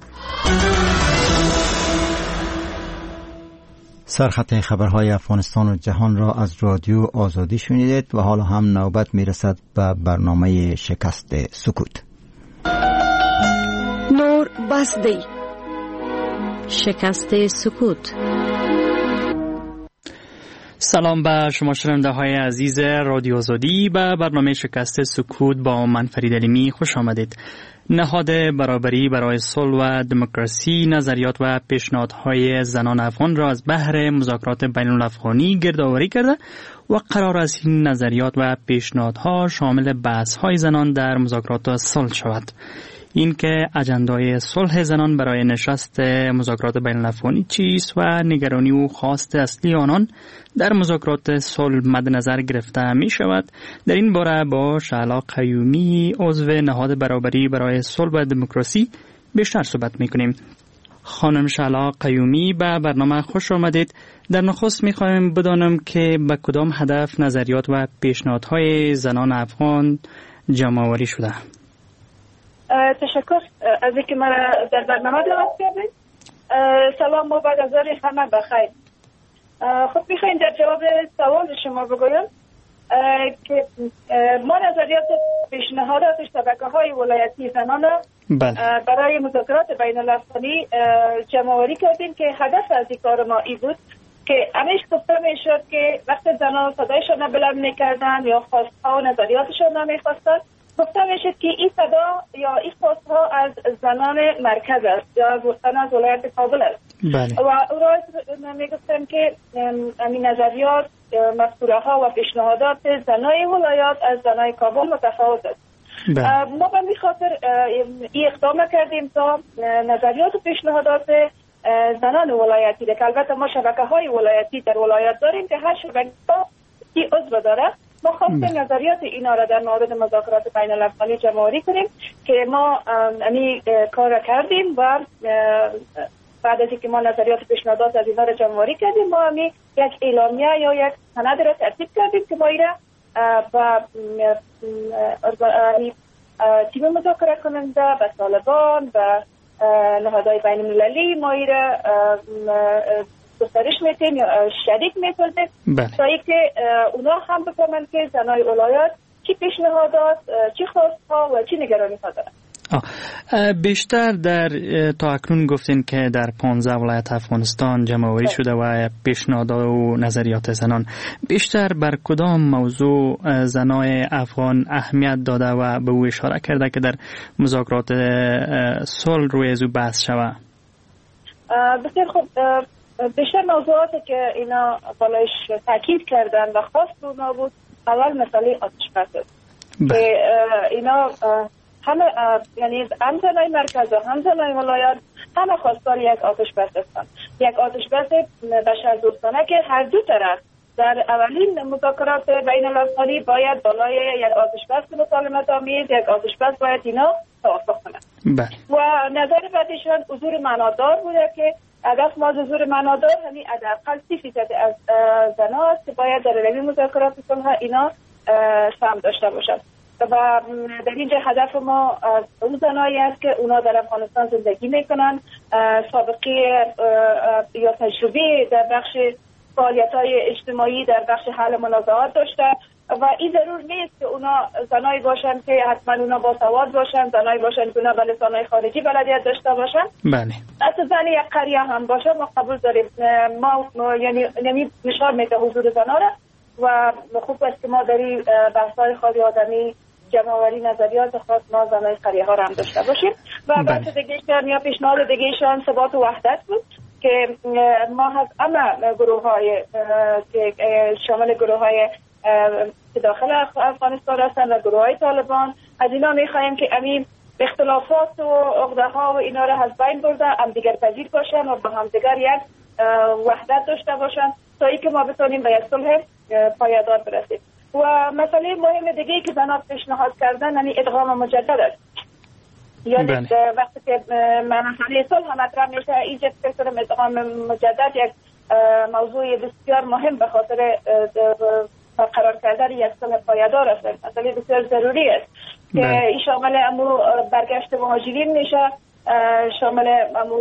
سرخط خبرهای افغانستان و جهان را از رادیو آزادی شنیدید و حالا هم نوبت می رسد به برنامه شکست سکوت. نور بسدی شکست سکوت. سلام به شما شنونده های عزیز رادیو آزادی. به برنامه شکست سکوت با من فرید علیمی خوش آمدید. نهاد برابری برای صلح و دموکراسی نظریات و پیشنهادهای زنان افغان را از بحر مذاکرات بین الافغانی گردآوری کرده و قرار است این نظریات و پیشنهادها شامل بحث‌های زنان در مذاکرات صلح شود. این که اجندای صلح زنان برای نشست مذاکرات بین الافغانی چیست و نگرانی و خواست اصلی آنان در مذاکرات صلح مد نظر گرفته می شود، در این باره با شعلا قیومی عضو نهاد برابری برای صلح و دموکراسی بیشتر صحبت می کنیم. خانم شعلا قیومی به برنامه خوش آمدید. در نخست می خواهیم بدانم که به کدام هدف نظریات و پیشنهادهای زنان افغان جمع آوری شده؟ تشکر از اینکه من در برنامه دعوت کردید. سلام و بعد از ظهر همه بخیر. خب میخوایم در جواب سوال شما بگویم که ما نظریات پیشنهادات شبکه‌های ولایتی زنان برای مذاکرات بین الافغانی جمع آوری کردیم که هدف از این کار ما این بود که همیشه گفته میشد که وقتی زنان صدایشان بلند میکردن یا خواستها و نظریاتشان نمیخواستن، گفته میشد که این صدا یا این خواستها از زنان مرکز است یا از ولایت کابل است. و او را میگفتن که این نظریات مفکوره ها و پیشنهادات زنای ولایات از زنای کابل متفاوت است. ما به این خاطر این اقدام کردیم تا نظریات و پیشنهادات زنان ولایتی که البته ما شبکه های ولایتی در ولایت داریم که هر شبکه ای عضو داره، ما خواستیم نظریات اینا را در مورد مذاکرات بین الافغانی جمع آوری کنیم که ما این کار کردیم و بعد از اینکه ما نظریات پیشنهادات از اینا رو جمع‌آوری کردیم، ما هم یک اعلامیه یا یک سند را ترتیب کردیم که ما ایره با تیم مذاکره کننده با طالبان و نهادهای بین المللی ما ایره گسترش میتیم یا شریک میکنیم تا اینکه اونا هم بفهمن که زنای ولایت چی پیشنهادات، چی خواستها و چی نگرانی ها دارن. بیشتر در تا اکنون گفتین که در 15 ولایت افغانستان جمع‌آوری شده و پیشنهادات و نظریات زنان بیشتر بر کدام موضوع زنای افغان اهمیت داده و به او اشاره کرده که در مذاکرات صلح روی از او بحث شود؟ بسیار خوب. بیشتر موضوعاتی که اینا بالایش تاکید کردن و خاص اونا بود، اول مسئله آتش بس است که اینا همه یعنی هم زنای مرکز و هم زنای ولایت همه خواستار یک آتش بس هستند. یک آتش بس بشردوستانه که هر دو طرف در اولین مذاکرات بین المللی باید بالای یک آتش بس مسالمت آمیز، یک آتش بس باید اینا توافق کنند. و نظر بعدیشان حضور معنادار بوده که هدف ما حضور معنادار همین حداقل 30% از زناست که باید در روی مذاکرات صلح اینا سهم داشته باشند. و در اینجا هدف ما از اون زنایی است که اونا در افغانستان زندگی میکنن، سابقه یا تجربه در بخش فعالیت‌های اجتماعی در بخش حل منازعات داشته و این ضرور نیست که اونا زنایی باشن که حتما اونا با سواد باشن، زنایی باشن که اونا به لسان‌های خارجی بلدیت داشته باشن. بله. حتی زن یک قریه هم باشه ما قبول داریم. ما یعنی نشان میده حضور زن‌ها را و خوب است که ما در این بحث‌های خالی آدمی جمع‌آوری نظریات خاص ما زنای قریه ها را هم داشته باشیم. و بحث دیگه‌شان یا پیشنهاد دیگه‌شان ثبات و وحدت بود که ما از همه گروه‌های که شامل گروه‌های که داخل افغانستان هستند و گروه‌های طالبان از اینا می‌خوایم که همین اختلافات و عقده‌ها و اینا را از بین برده، همدیگر پذیر باشن و با همدیگر یک وحدت داشته باشن تا اینکه ما بتونیم به یک صلح پایدار برسیم. و مسئله مهم دیگه‌ای که زنان پیشنهاد کردن یعنی ادغام مجدد است. یعنی وقتی که مسئله صلح مطرح میشه اینجا فکر کنم ادغام مجدد یک موضوع بسیار مهم به خاطر قرار کردن یک صلح پایدار است. مسئله بسیار ضروری است که این شامل امو برگشت مهاجرین میشه، شامل امو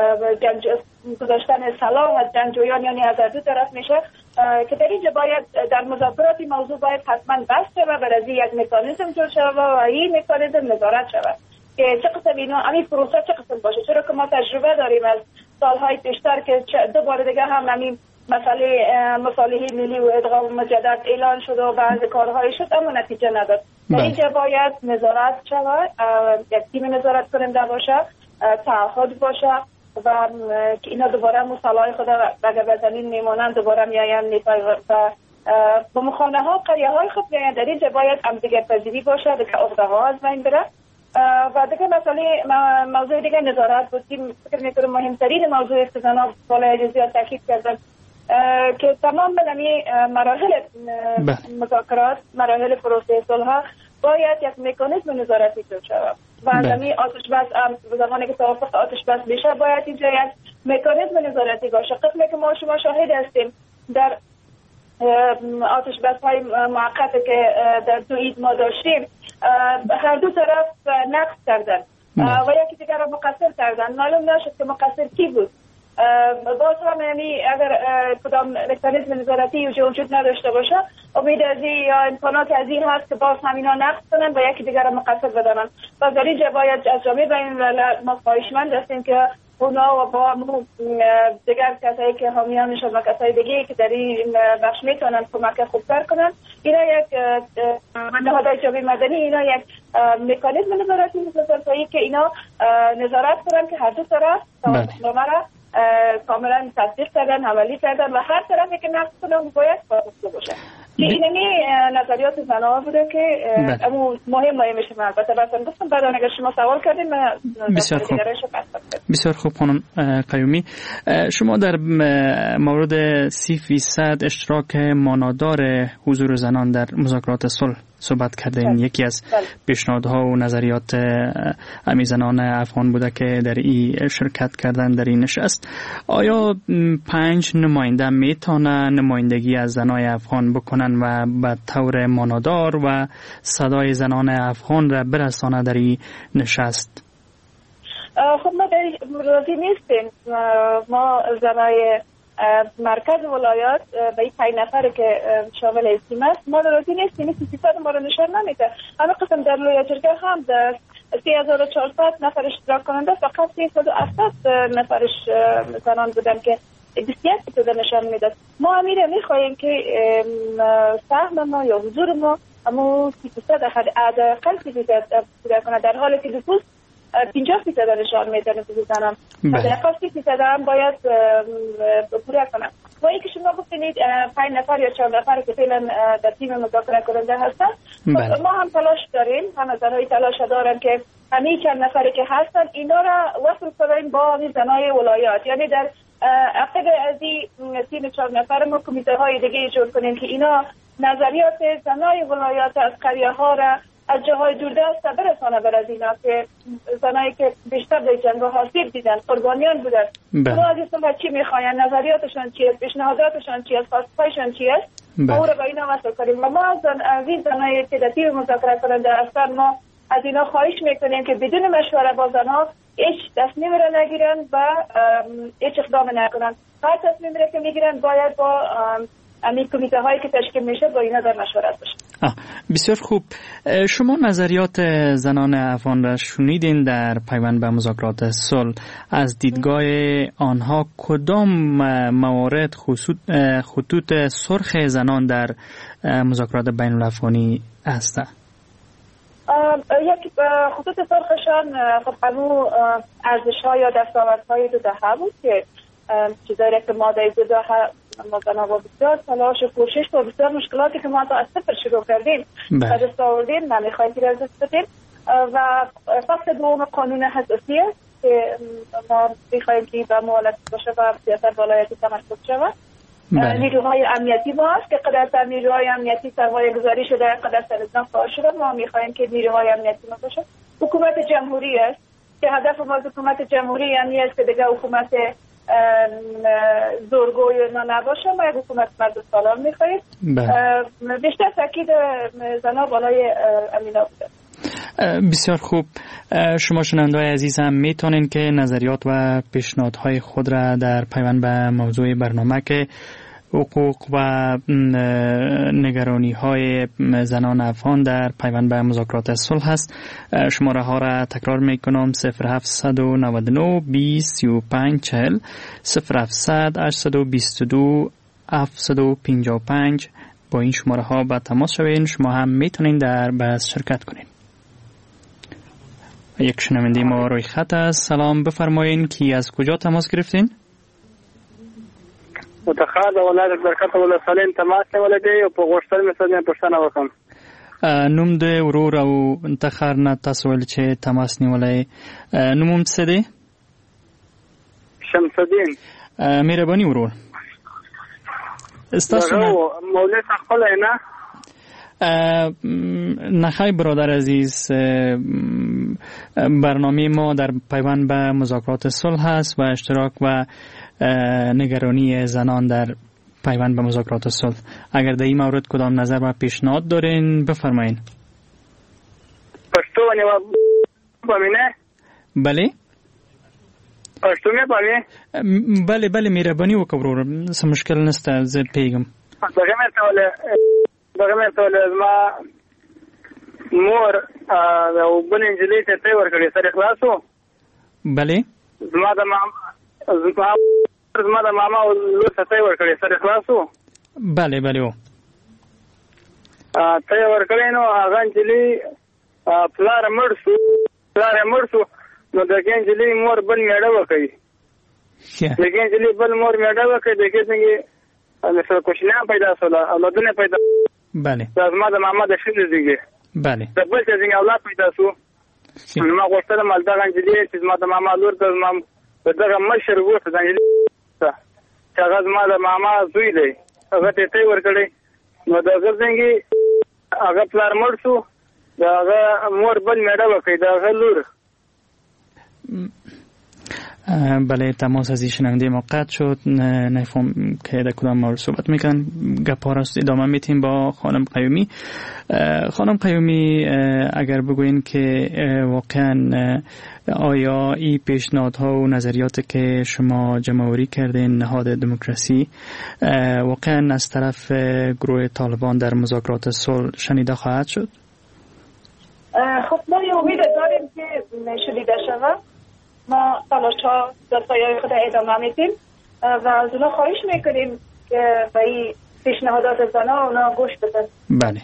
گذاشتن سلاح از جنگجویان یعنی از دو طرف میشه که در اینجا باید در مذاکرات موضوع باید حتما بحث شود و از یک مکانیزم جور شود و این مکانیزم نظارت شود که چه قسم اینا همین پروسه چه قسم باشه، چرا که ما تجربه داریم از سالهای پیشتر که دوباره دیگه هم همین مسئله مصالحه ملی و ادغام مجدد اعلان شد و بعض کارهای شد اما نتیجه نداد. در اینجا باید نظارت شود، یک تیم نظارت کننده باشه، تعهد باشه و که اینا دوباره مصالحه خود اگر بزنین میمونن دوباره میاین و با مخانه ها قریه های خود میاین. در اینجا باید هم دیگر پذیری باشه دیگه عقده ها از بین بره و دیگه مسئله موضوع دیگه نظارت بود که فکر میکنم مهمترین موضوع است که زنها بالای زیاد تاکید کردن که تمام بنامی مراحل مذاکرات مراحل پروسه صلح باید یک مکانیزم نظارتی ایجاد شود و زمین آتش بس زمانی که توافق آتش بس بشه باید اینجا یک مکانیزم نظارتی باشه. قسمی که ما شما شاهد هستیم در آتش بس های موقت که در دو عید ما داشتیم هر دو طرف نقص کردن و یکی دیگر را مقصر کردن. معلوم نشد که مقصر کی بود. باز هم یعنی اگر کدام مکانیزم نظارتی وجود نداشته باشه امید از یا امکانات از این هست که باز هم اینا نقص کنن و یکی دیگر را مقصر بدانن و در اینجا باید از جامعه بین الملل ما خواهشمند هستیم که اونا و با دیگر کسایی که حامیانشون و کسای دیگه که در این بخش میتونن کمک خوبتر کنن اینا یک نهادهای جامعه مدنی اینا یک مکانیزم نظارتی میسازن تا اینکه اینا نظارت کنن که هر دو طرف نامه را کاملا تصدیق کردن عملی کردن و هر طرفی که نقص کنن باید پاسخگو باشه. که اینمی نظریات زنها بوده که مهم میشه. البته مثلا گفتم بعد اگر شما سوال کردین بسیار خوب خانم قیومی، شما در مورد 30% اشتراک مانادار حضور زنان در مذاکرات صلح صحبت کردین. یکی از پیشنهادها و نظریات زنان افغان بوده که در این شرکت کردن در این نشست. آیا 5 نماینده میتونه نمایندگی از زنای افغان بکنن و به طور مانادار و صدای زنان افغان را برسانه در این نشست؟ خب ما راضی نیستیم. ما زنای مرکز ولایات به این 5 نفر که شامل این تیم است ما راضی نیستیم. این صفات ما رو نشان نمیده. همه قسم در لوی جرگه هم در 3400 نفر اشتراک کننده فقط 370 نفرش زنان بودن که بسیار بوده نشان میداد. ما امیره میخواییم که سهم ما یا حضور ما همون 30% حداقل 30% کنه، در حالی که لزوم 50% نشان میده زنان. حداقل 30% هم باید پورا کنم. و اینکه شما گفتید 5 نفر یا 4 نفر که فعلا در تیم مذاکره کننده هستن، ما هم تلاش داریم، هم زنهای تلاش دارن که همین چند نفری که هستن اینا را وصل کنیم با زنای ولایات. یعنی در عقب از این تیم 4 نفر ما کمیته های دیگه جور کنیم که اینا نظریات زنای ولایات از قریه ها را از جاهای دوردست برسانه بر از اینا که زنایی که بیشتر در جنگ ها آسیب دیدن، قربانیان بودن. اونا از این چی میخواین، نظریاتشان چی است، پیشنهاداتشان چی است، خواستهایشان چی است، او رو با اینا وصل کنیم. و ما از این زنایی که در تیم مذاکره کننده هستن ما از اینا خواهش میکنیم که بدون مشوره با زنها هیچ تصمیم را نگیرن و هیچ اقدام نکنن. هر تصمیمی را که میگیرن باید با همین کمیته هایی که تشکیل میشه با اینا در مشورت باشه. بسیار خوب. شما نظریات زنان افغان را شنیدین در پیوند به مذاکرات صلح. از دیدگاه آنها کدام موارد خطوط سرخ زنان در مذاکرات بین الافغانی است؟ یک خطوط سرخشان خب همون ارزش‌ها یا دستاوردهای دو دهه بود که چیزایی که ما در دو دهه ما زنها با بسیار تلاش و کوشش و بسیار مشکلاتی که ما تا از صفر شروع کردیم و دست آوردیم نمیخوایم که از دست بدیم. و فصل دوم قانون حساسی است که ما میخوایم که به موالت باشه و سیاست ولایتی تمرکز شود. نیروهای امنیتی ما هست که قدرت نیروهای امنیتی سرمایه گذاری شده، قدرت نظام کار شده. ما میخوایم که نیروهای امنیتی ما باشه. حکومت جمهوری است که هدف ما حکومت جمهوری یعنی است که دیگه حکومت زورگوی نباشه. ما یک حکومت مرد سالار میخواهیم. بیشتر تاکید زنها بالای امینا بوده. بسیار خوب. شما شنونده‌های عزیز هم میتونین که نظریات و پیشنهادهای خود را در پیوند به موضوع برنامه که حقوق و نگرانی های زنان افغان در پیوند به مذاکرات صلح است. شماره ها را تکرار میکنم: 0799 20 35 40 0700 822 755. با این شماره ها به تماس شوین. شما هم میتونین در بحث شرکت کنین. یک شنونده ما روی خط است. سلام، بفرمایین کی از کجا تماس گرفتین؟ متخاذ ولادت برکت ولادت سالین تماس ولدی او په غوښتل مې سره پښتنه وکم. نوم د ورور او انتخار نه تاسو ول چې تماس نیولای. نوم څه دی؟ شمس الدین. مهرباني ورور. استاسو مولوی خپل نه نخای برادر عزیز، برنامه ما در پیوند به مذاکرات صلح است و اشتراک و نگرانی زنان در پیوند به مذاکرات صلح. اگر در این مورد کدام نظر و پیشنهاد دارین بفرمایین. پښتو ونیو پامینه؟ بله پښتو مې پامې؟ بله مهرباني وکړه ورور، څه مشکل نشته، زه پیګم. دغه مې ته ما مور او بل انجلۍ ته تی ورکړې سره خلاصو. بله زما د ماما او لور ته تی ورکړې سره خلاصو. بله او تی ورکړې نو هغه انجلۍ پلار مړ شو نو دغه انجلۍ مور بل میړه وکړي. دغه انجلۍ بل مور میړه وکړي. دغه څنګه مثلا کوشنیان پیدا شول، اولادونه پیدا. بله زما د ماما د شنه دیږي. بله د بل څنګه اولاد پیدا شو. نو ما غوښتل مال دغه انجلۍ چې زما د ماما لور د مام دغه مشر وته د انجلۍ چې هغه زما د ماما زوی دی، هغه ته تی ورکړي. نو دغه څنګه هغه پلار مړ شو د هغه مور بل میړه وکړي د هغه لور. بله تماس از شنونده ما قطع شد. نفهم که در کدام مورد صحبت میکنن. گپا را ادامه میتیم با خانم قیومی. خانم قیومی اگر بگوین که واقعا آیا این پیشنهادها و نظریاتی که شما جمع‌آوری کردین نهاد دموکراسی واقعا از طرف گروه طالبان در مذاکرات صلح شنیده خواهد شد؟ خب ما امید داریم که شنیده شود. ما تلاش‌ها در سایه خود ادامه میدیم و از اونا خواهش میکنیم که به این پیشنهادات زنها اونا گوش بدن. بله.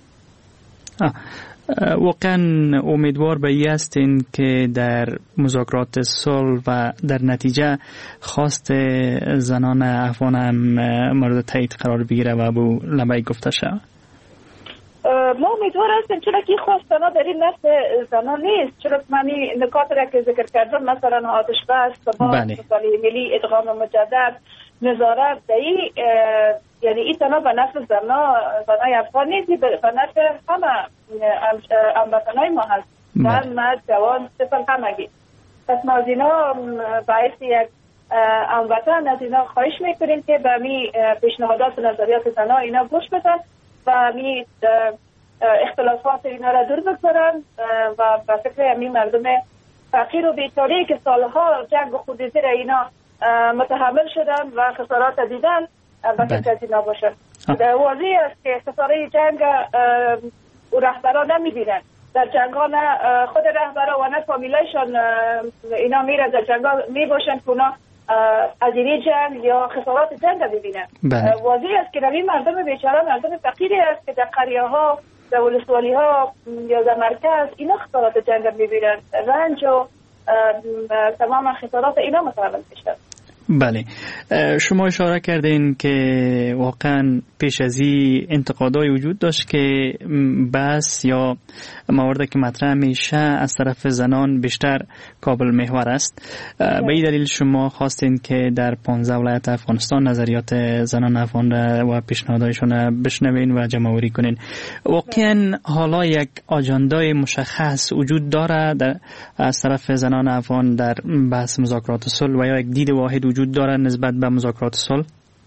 واقعا امیدوار به این هستین که در مذاکرات صلح و در نتیجه خواست زنان افغان هم مورد تایید قرار بگیره و به لبه گفته شود؟ ما امیدوار هستیم چرا که خواستنا در این نفس زنان نیست. چرا من این نکات را که ذکر کردم مثلا آتش بس، ثبات، مصالح ملی، ادغام مجدد، نظارت دایی، یعنی این تنها به نفس زنای افغان نیست، به نفس همه هموطنای ما هست. زن، مرد، جوان، طفل همگی. پس ما از اینا باعث یک هموطن از اینا خواهش میکنیم که به می پیشنهادات و نظریات زنها اینا گوش بدن و می اختلافات اینا را دور بگذارن و به فکر همین مردم فقیر و بیچاره که سالها جنگ و خودریزی را اینا متحمل شدن و خسارات دیدن و فکر از اینا باشن. واضح است که خساره جنگ و رهبران نمیبینن. در جنگ ها نه خود رهبران و نه فامیلایشان اینا میرن در جنگ ها میباشن که اونا هزینه جنگ یا خسارات جنگ رو ببینن. واضح است که این مردم بیچاره مردم فقیری است که در قریه ها، در ولسوالی ها یا در مرکز اینا خسارات جنگ رو میبینن. رنج و تمام خسارات اینا متحمل میشن. بله، شما اشاره کردین که واقعا پیش از این انتقادای وجود داشت که بحث یا مواردی که مطرح میشه از طرف زنان بیشتر کابل محور است. به این دلیل شما خواستین که در 15 ولایت افغانستان نظریات زنان افغان و پیشنهادایشون بشنوین و جمع‌آوری کنین. واقعا حالا یک آجندای مشخص وجود داره از طرف زنان افغان در بحث مذاکرات صلح و یا یک دید واحد وجود داره نسبت به مذاکرات صلح؟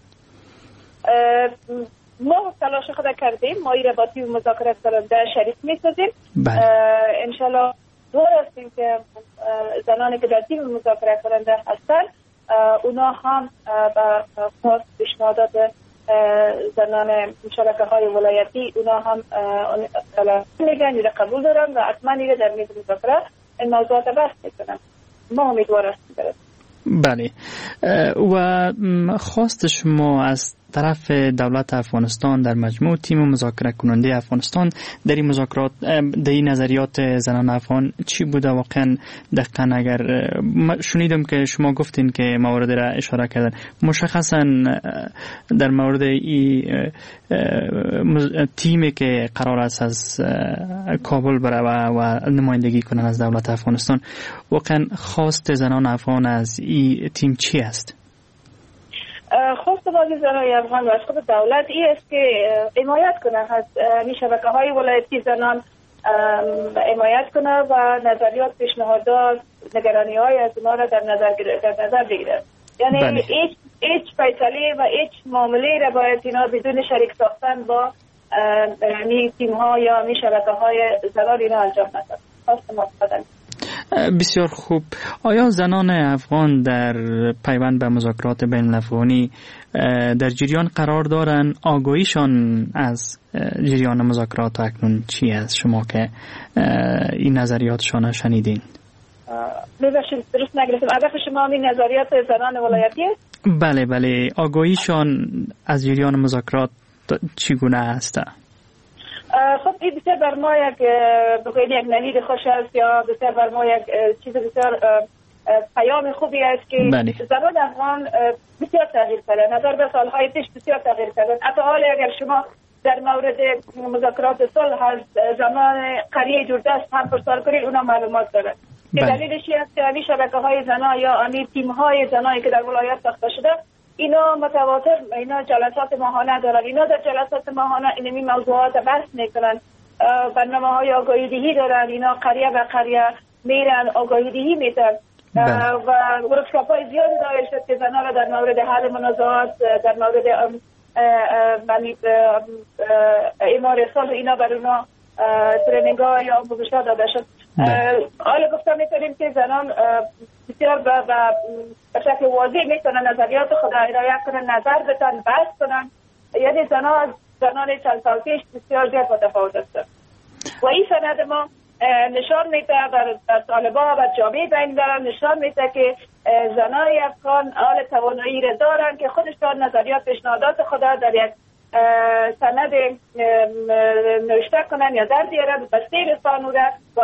ما تلاش خود کردیم، ما این با تیم مذاکرات کننده شریک می‌سازیم. انشالله دور هستیم که زنانی که در تیم مذاکرات کننده هستن اونا هم با خواست پیشنهادات زنان شبکه‌های ولایتی اونا هم میگن یا قبول دارن و حتما این در میز مذاکرات این موضوعات بحث میکنن. ما امیدوار هستیم. بله، و خواست شما از طرف دولت افغانستان در مجموع تیم مذاکره کننده افغانستان در این مذاکرات در این نظریات زنان افغان چی بوده واقعا دقیقاً؟ اگر شنیدم که شما گفتین که موارد را اشاره کردن، مشخصاً در مورد این تیمی که قرار است از کابل بره و نمایندگی کنن از دولت افغانستان، واقعا خواست زنان افغان از این تیم چی است؟ خواست بازی زنان افغان و از خود دولت این است که حمایت کنه از این شبکه‌های ولایتی زنان، حمایت کنه و نظریات، پیشنهادات، نگرانی‌های از اونا را در نظر بگیره. یعنی هیچ فیصله و هیچ معامله را باید اینا بدون شریک ساختن با این تیم‌ها یا این شبکه‌های زنان اینا انجام ندن. خواست ما بدن. بسیار خوب. آیا زنان افغان در پیوند به مذاکرات بین الافغانی در جریان قرار دارند؟ آگاهیشان از جریان مذاکرات اکنون چی است شما که این نظریاتشان شنیدین؟ ببخشید درست نگرفتم. هدف شما این نظریات زنان ولایتی است؟ بله، آگاهیشان از جریان مذاکرات چگونه است؟ خب این بسیار بر ما یک نمید خوش است یا بسیار بر ما یک چیز بسیار پیام خوبی است که زنان افغان بسیار تغییر کرده. نظر به سالهای پیش بسیار تغییر کرده. حتی حالا اگر شما در مورد مذاکرات صلح از زمان قریه جردست هم پرسان کنید اونا معلومات دارن. دلیلش است که این شبکه‌های زنا یا این تیم‌های زنایی که در ولایت ساخته شده اینا متواتر، اینا جلسات ماهانه دارن، اینا در جلسات ماهانه اینمی موضوعات بحث میکنن، برنامه های آگاهی دهی دارن، اینا قریه به قریه میرن آگاهی دهی میتن و ورکشاپ های زیادی داره شد که زنها را در مورد حل منازعات، در مورد اعمار صلح اینا بر اونا ترینینگ ها یا آموزش ها داده شد. حالا گفتم میتونیم که زنان بسیار به شکل واضح میتونن نظریات خود ارائه کنن، نظر بدن، بحث کنن. یعنی زنان چند سال پیش بسیار زیاد متفاوت هستند و این سند ما نشان میده بر طالبان و جامعه بین الملل نشان میده که زنای افغان آل توانایی را دارن که خودشان نظریات پیشنهادات خود در یک سند نوشته کنن یا در بیارن به سیر سانوده و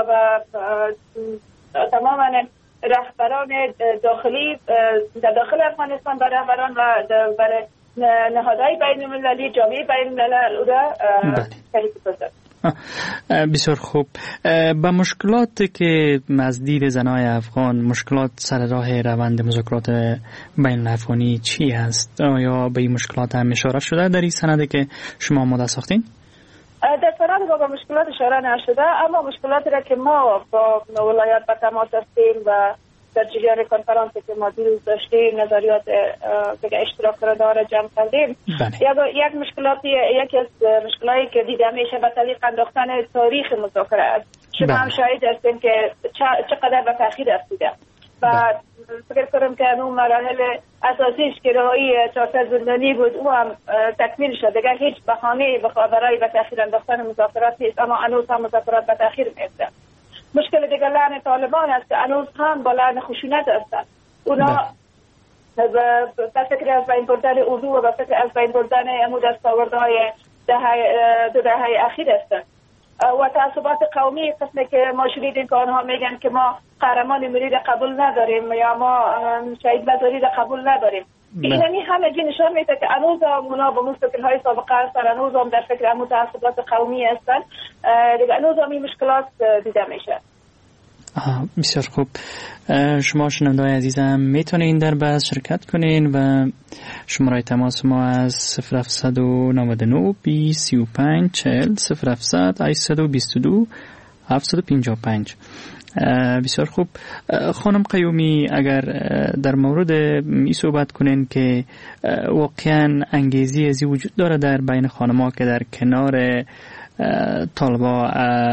تماما رهبران داخلی در داخل افغانستان برای رهبران و برای نهادهای بین المللی جامعه بین الملل او را بسیار خوب. با مشکلاتی که از دید زنای افغان مشکلات سر راه روند مذاکرات بین الافغانی چی است؟ آیا به این مشکلات هم اشاره شده در این سندی که شما آماده ساختین؟ در سند با مشکلات اشاره نشده، اما مشکلاتی را که ما با ولایت به تماس هستیم و در جریان کنفرانسی که ما دیروز داشتیم نظریات اشتراک را جمع کردیم. یک مشکلاتی، یکی از مشکلاتی که دیده میشه به طریق انداختن تاریخ مذاکره است. شما هم شاهد هستیم که چقدر به تأخیر رسیده و فکر کنم که اون مراحل اساسیش که رهایی 400 زندانی بود او هم تکمیل شد. دیگر هیچ بهانه‌ای برای به تأخیر انداختن مذاکرات نیست، اما هنوز هم مذاکرات به تأخیر میفته. مشکل دیگر لعن طالبان است که هنوز هم با لعن خشونت هستند. اونا به فکر از بین بردن اردو و به فکر از بین بردن امو دستاوردهای دو دهه اخیر هستند و تعصبات قومی قسمی که ما شنیدیم که آنها میگن که ما قهرمان ملی را قبول نداریم یا ما شهید مزاری را قبول نداریم. اینمی همه جی نشان میده که هنوز هم اونا با مستقل‌های سابقه هستن، هنوز هم در فکر امو تعصبات قومی هستن، دیگه هنوز هم این مشکلات دیده میشه. بسیار خوب. شما شنونده‌های عزیزم میتونین در بحث شرکت کنین و شماره تماس ما از 0799 235 40 0700 822 755. بسیار خوب. خانم قیومی، اگر در مورد این صحبت کنین که واقعا انگیزی ازی وجود داره در بین خانم‌ها که در کنار طالبا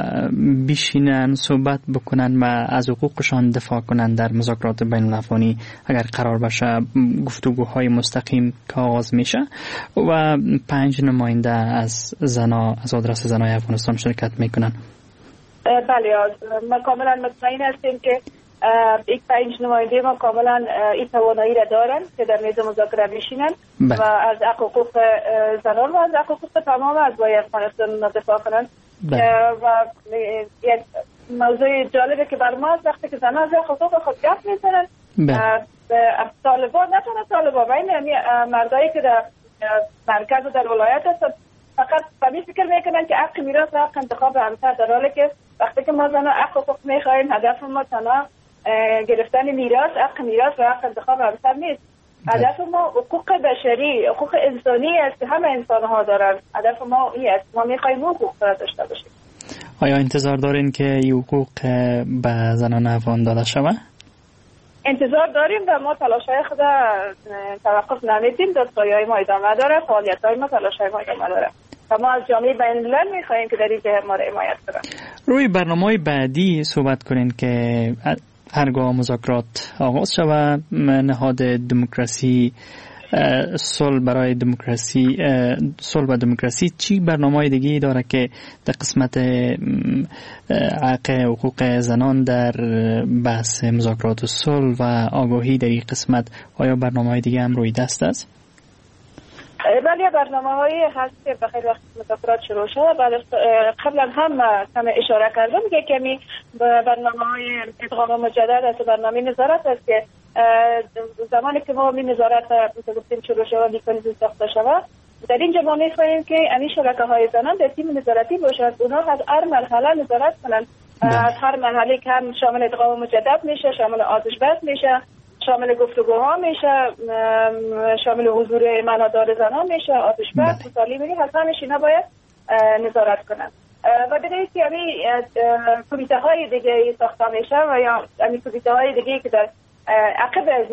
بشینن صحبت بکنن و از حقوقشان دفاع کنن در مذاکرات بین الافغانی اگر قرار باشه گفتگوهای مستقیم که آغاز میشه و 5 نماینده از آدرس زنای افغانستان شرکت میکنن؟ بله، ما کاملا مطمئن هستیم که یک 5 نماینده ما کاملا این توانایی را دارن که در میز مذاکره بشینن و از حقوق زنان و از حقوق تمام اعضای افغانستان دفاع کنن. و یک موضوع جالبه که بر ما وقتی که زنان از حقوق خود گپ میزنن، طالبان نه تنها طالبان و این مردایی که در مرکز و در ولایت هستن فقط به فکر میکنن که حق میراث و حق انتخاب همسر، در حالی که وقتی که ما زنان حق حقوق میخوایم هدف ما تنها گرفتن میراث، حق میراث و حق انتخاب همسر نیست. هدف ما حقوق بشری، حقوق انسانی است که همه انسان ها دارن. هدف ما این است، ما میخوایم حقوق را داشته باشیم. آیا انتظار دارین که این حقوق به زنان افغان داده شود؟ انتظار داریم و ما تلاش‌های خود توقف نمیدیم. دادخواهی‌های ما ادامه داره، فعالیت‌های ما، تلاش‌های ما ادامه داره و ما از جامعه بین الملل می‌خوایم که در این جهت ما را حمایت کنن. روی برنامه‌های بعدی صحبت کنین که هرگاه مذاکرات آغاز شود نهاد دموکراسی صلح برای دموکراسی، صلح و دموکراسی چی برنامه‌های دیگه داره که در قسمت حق حقوق زنان در بحث مذاکرات صلح و آگاهی در این قسمت آیا برنامه‌های دیگه هم روی دست است؟ بله، برنامه‌هایی هست که بخیر وقت مذاکرات شروع شد. قبلا هم اشاره کردم که کمی برنامه‌های ادغام مجدد است، برنامه نظارت است که زمانی که ما می نظارت گفتیم شروع شد میکنیم ساخته شود، در اینجا ما می‌خواهیم که این شبکه‌های زنان در تیم نظارتی باشند. اونها از هر مرحله نظارت کنند، از هر مرحله که هم شامل ادغام مجدد میشه، شامل آتش بس میشه، شامل گفتگوها میشه، شامل حضور معنادار زنان میشه، آتشبس، مطالعه ملی، همش اینا باید نظارت کنن. و دیگه که کمیته های دیگه ساخته میشه و یا کمیته های دیگه که در عقب از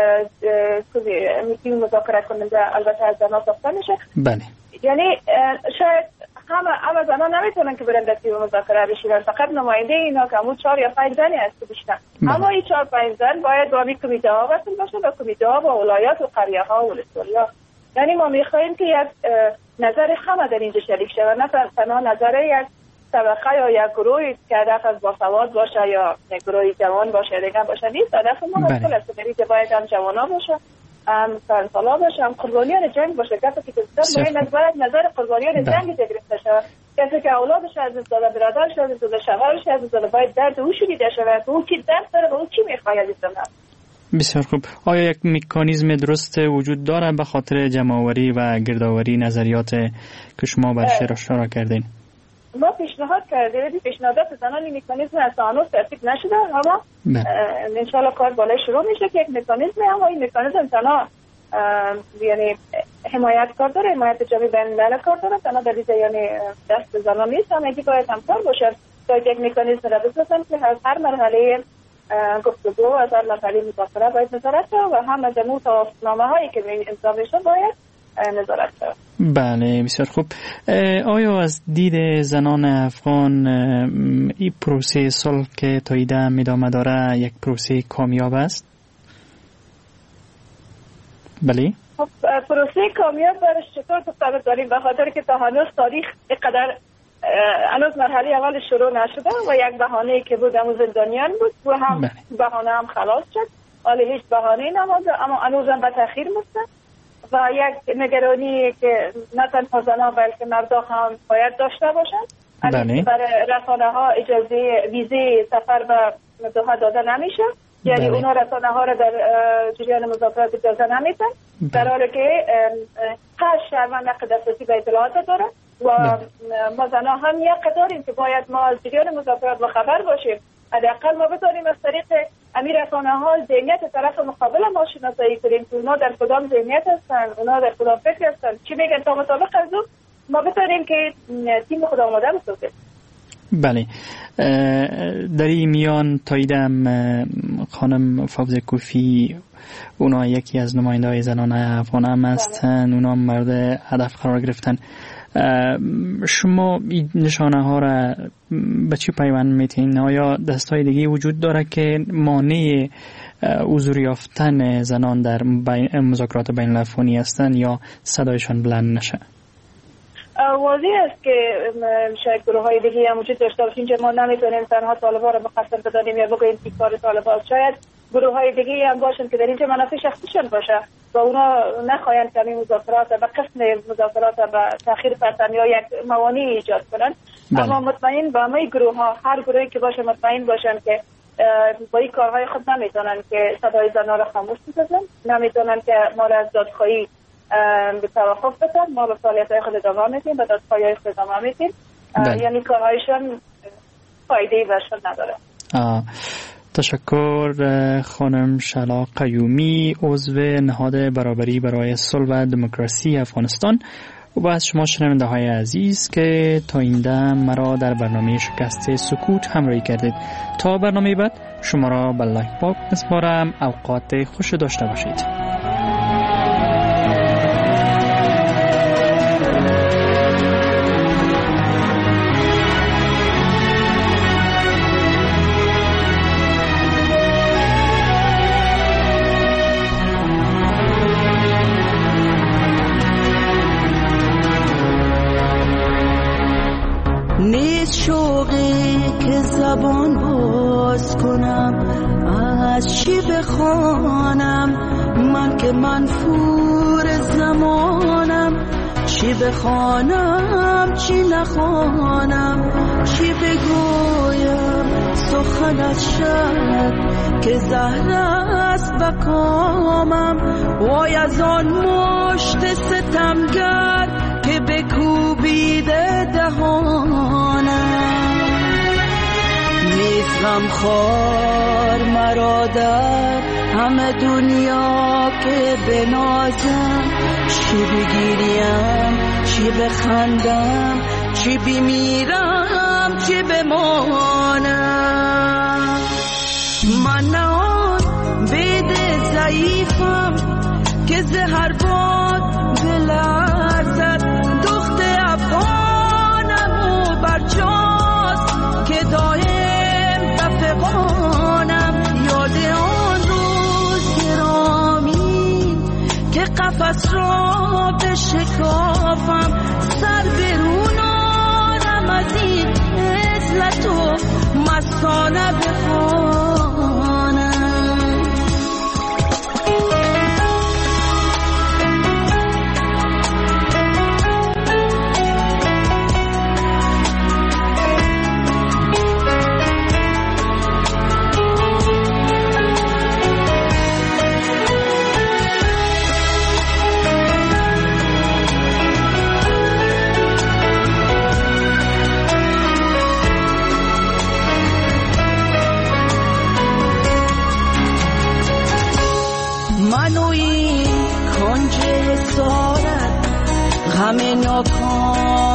این مذاکره کننده البته از زنان ساخته میشه. بله. یعنی شاید همه زنان نمیتونن که برن در تیم مذاکره بشینن، فقط نماینده اینا که همون 4 یا 5 زنی هست که بشینن. اما این 4-5 زن باید با این کمیته ها وصل باشن و کمیته ها با ولایات و قریه ها و ولسوالی‌ها. یعنی ما میخوایم که یک نظر همه در اینجا شریک شود، نه تنها نظر یک طبقه یا یک گروهی که هدف از باسواد باشه یا یک گروهی جوان باشه دیگه باشه نیست. هدف ما مسئول است که باید هم جوانا باشه، هم سنسالا باشه، هم قربانیان جنگ باشه. کسی که باید نظر قربانیان جنگ گرفته شود. کسی که اولادش از دست داده، برادرش از دست داده، شوهرش از دست داده، باید درد او شنیده شود. او چی درد داره و او چی میخواد از این. بسیار خوب. آیا یک مکانیزم درست وجود داره به خاطر جمع‌آوری و گردآوری نظریات که شما برش اشاره کردین؟ ما پیشنهاد کردیم، پیشنهادات زنان این مکانیزم از هنوز ترتیب نشده، اما انشالله کار بالای شروع میشه که یک مکانیزم، اما این مکانیزم تنها یعنی حمایت کار داره، حمایت جامعه بین الملل کار داره، تنها دلیل یعنی دست زنان نیست، همگی باید همکار باشن تا یک مکانیزم را بسازن که از هر مرحله گفتگو و از هر مرحله مذاکره باید نظارت شود و هم از نوع توافقنامه هایی که امضا بشه باید نظارت شود. بله بسیار خوب. آیا از دید زنان افغان این پروسه صلح که تا ایده ادامه داره یک پروسه کامیاب است؟ بله. پروسه کامیاب برش چطور تصور داریم؟ به خاطر که تا هنوز تاریخ اینقدر هنوز مرحله اول شروع نشده و یک بهانه‌ای که بود همون زندانیان بود و هم بهانه هم خلاص شد، حالا هیچ بهانه‌ای نمانده، اما هنوز هم به تأخیر مونده و یک نگرانی که نه تنها زنان بلکه مردا هم باید داشته باشند. بله. برای رسانه ها اجازه ویزه سفر به دوحه داده نمیشه، یعنی اونا رسانه ها را در جریان مذاکرات اجازه نمیدن، در حالی که هر شهروند حق دسترسی به اطلاعات داره و ما زنان هم یک داریم که باید ما از جریان مذاکرات با خبر باشیم. حداقل ما بتونیم از طریق امیر رسانه ها ذهنیت طرف مقابل ما شناسایی کنیم که اونا در کدام ذهنیت هستن، اونا در کدام فکر هستن، چی میگن، تا مطابق از اون ما بتونیم که تیم خود آماده بسازیم. بله. در این میان تاییدم خانم فوزه کوفی اونا یکی از نماینده های زنان افغان هم هستن، اونا مورد هدف قرار گرفتن. شما این نشانه ها را به چی پیوند میتین؟ آیا دستای دیگه وجود داره که مانع حضور یافتن زنان در مذاکرات بین الافغانی هستن یا صدایشان بلند نشه؟ واضح است که شاید گروه های دیگه هم وجود داشته باشین که ما نمیتونیم تنها طالبان را مقصر بدانیم یا بگوییم که کار طالبان. شاید گروه های دیگه هم باشن که در اینجا منافع شخصیشون باشه و اونا نخواهند که این مذاکرات و قسم مذاکرات و تأخیر پرتن یا یک موانع ایجاد کنن. اما مطمئن با همه گروه ها، هر گروهی که باشه مطمئن باشن که با این کارهای خود نمیتونن که صدای زنان را خاموش بسازن، نمیتونن که ما را از دادخواهی به توقف بدن. ما به فعالیت‌های خود ادامه میدیم، به دادخواهی خود ادامه میدیم، یعنی کارهایشان فایده‌ای برشون نداره. تشکر خانم شلا قیومی، عضو نهاد برابری برای صلح و دموکراسی افغانستان، و از شما شنونده های عزیز که تا این دم مرا در برنامه شکست سکوت همراهی کردید. تا برنامه بعد شما را به الله پاک میسپارم. اوقات خوش داشته باشید. شوقی که زبان باز کنم، از چی بخوانم من که منفور زمانم، چی بخوانم چی نخوانم، چی بگویم سخن از شب که زهر است بکامم، وای از آن مشت ستمگر که بکوبیده دهانم، نیست غمخوار برادر همه دنیا که بنازم، چی بگیریم چی بخندم، چی بمیرم چی بمانم. من نه آن بید ضعیفم که زهر باد بلرزد، دخت افغانم و برجاست که دایم بفغانم. یاد آن روز گرامی که قفس را بشکافم، سر برون آرم از این عزلت و مستانه بخوانم. غم ناکام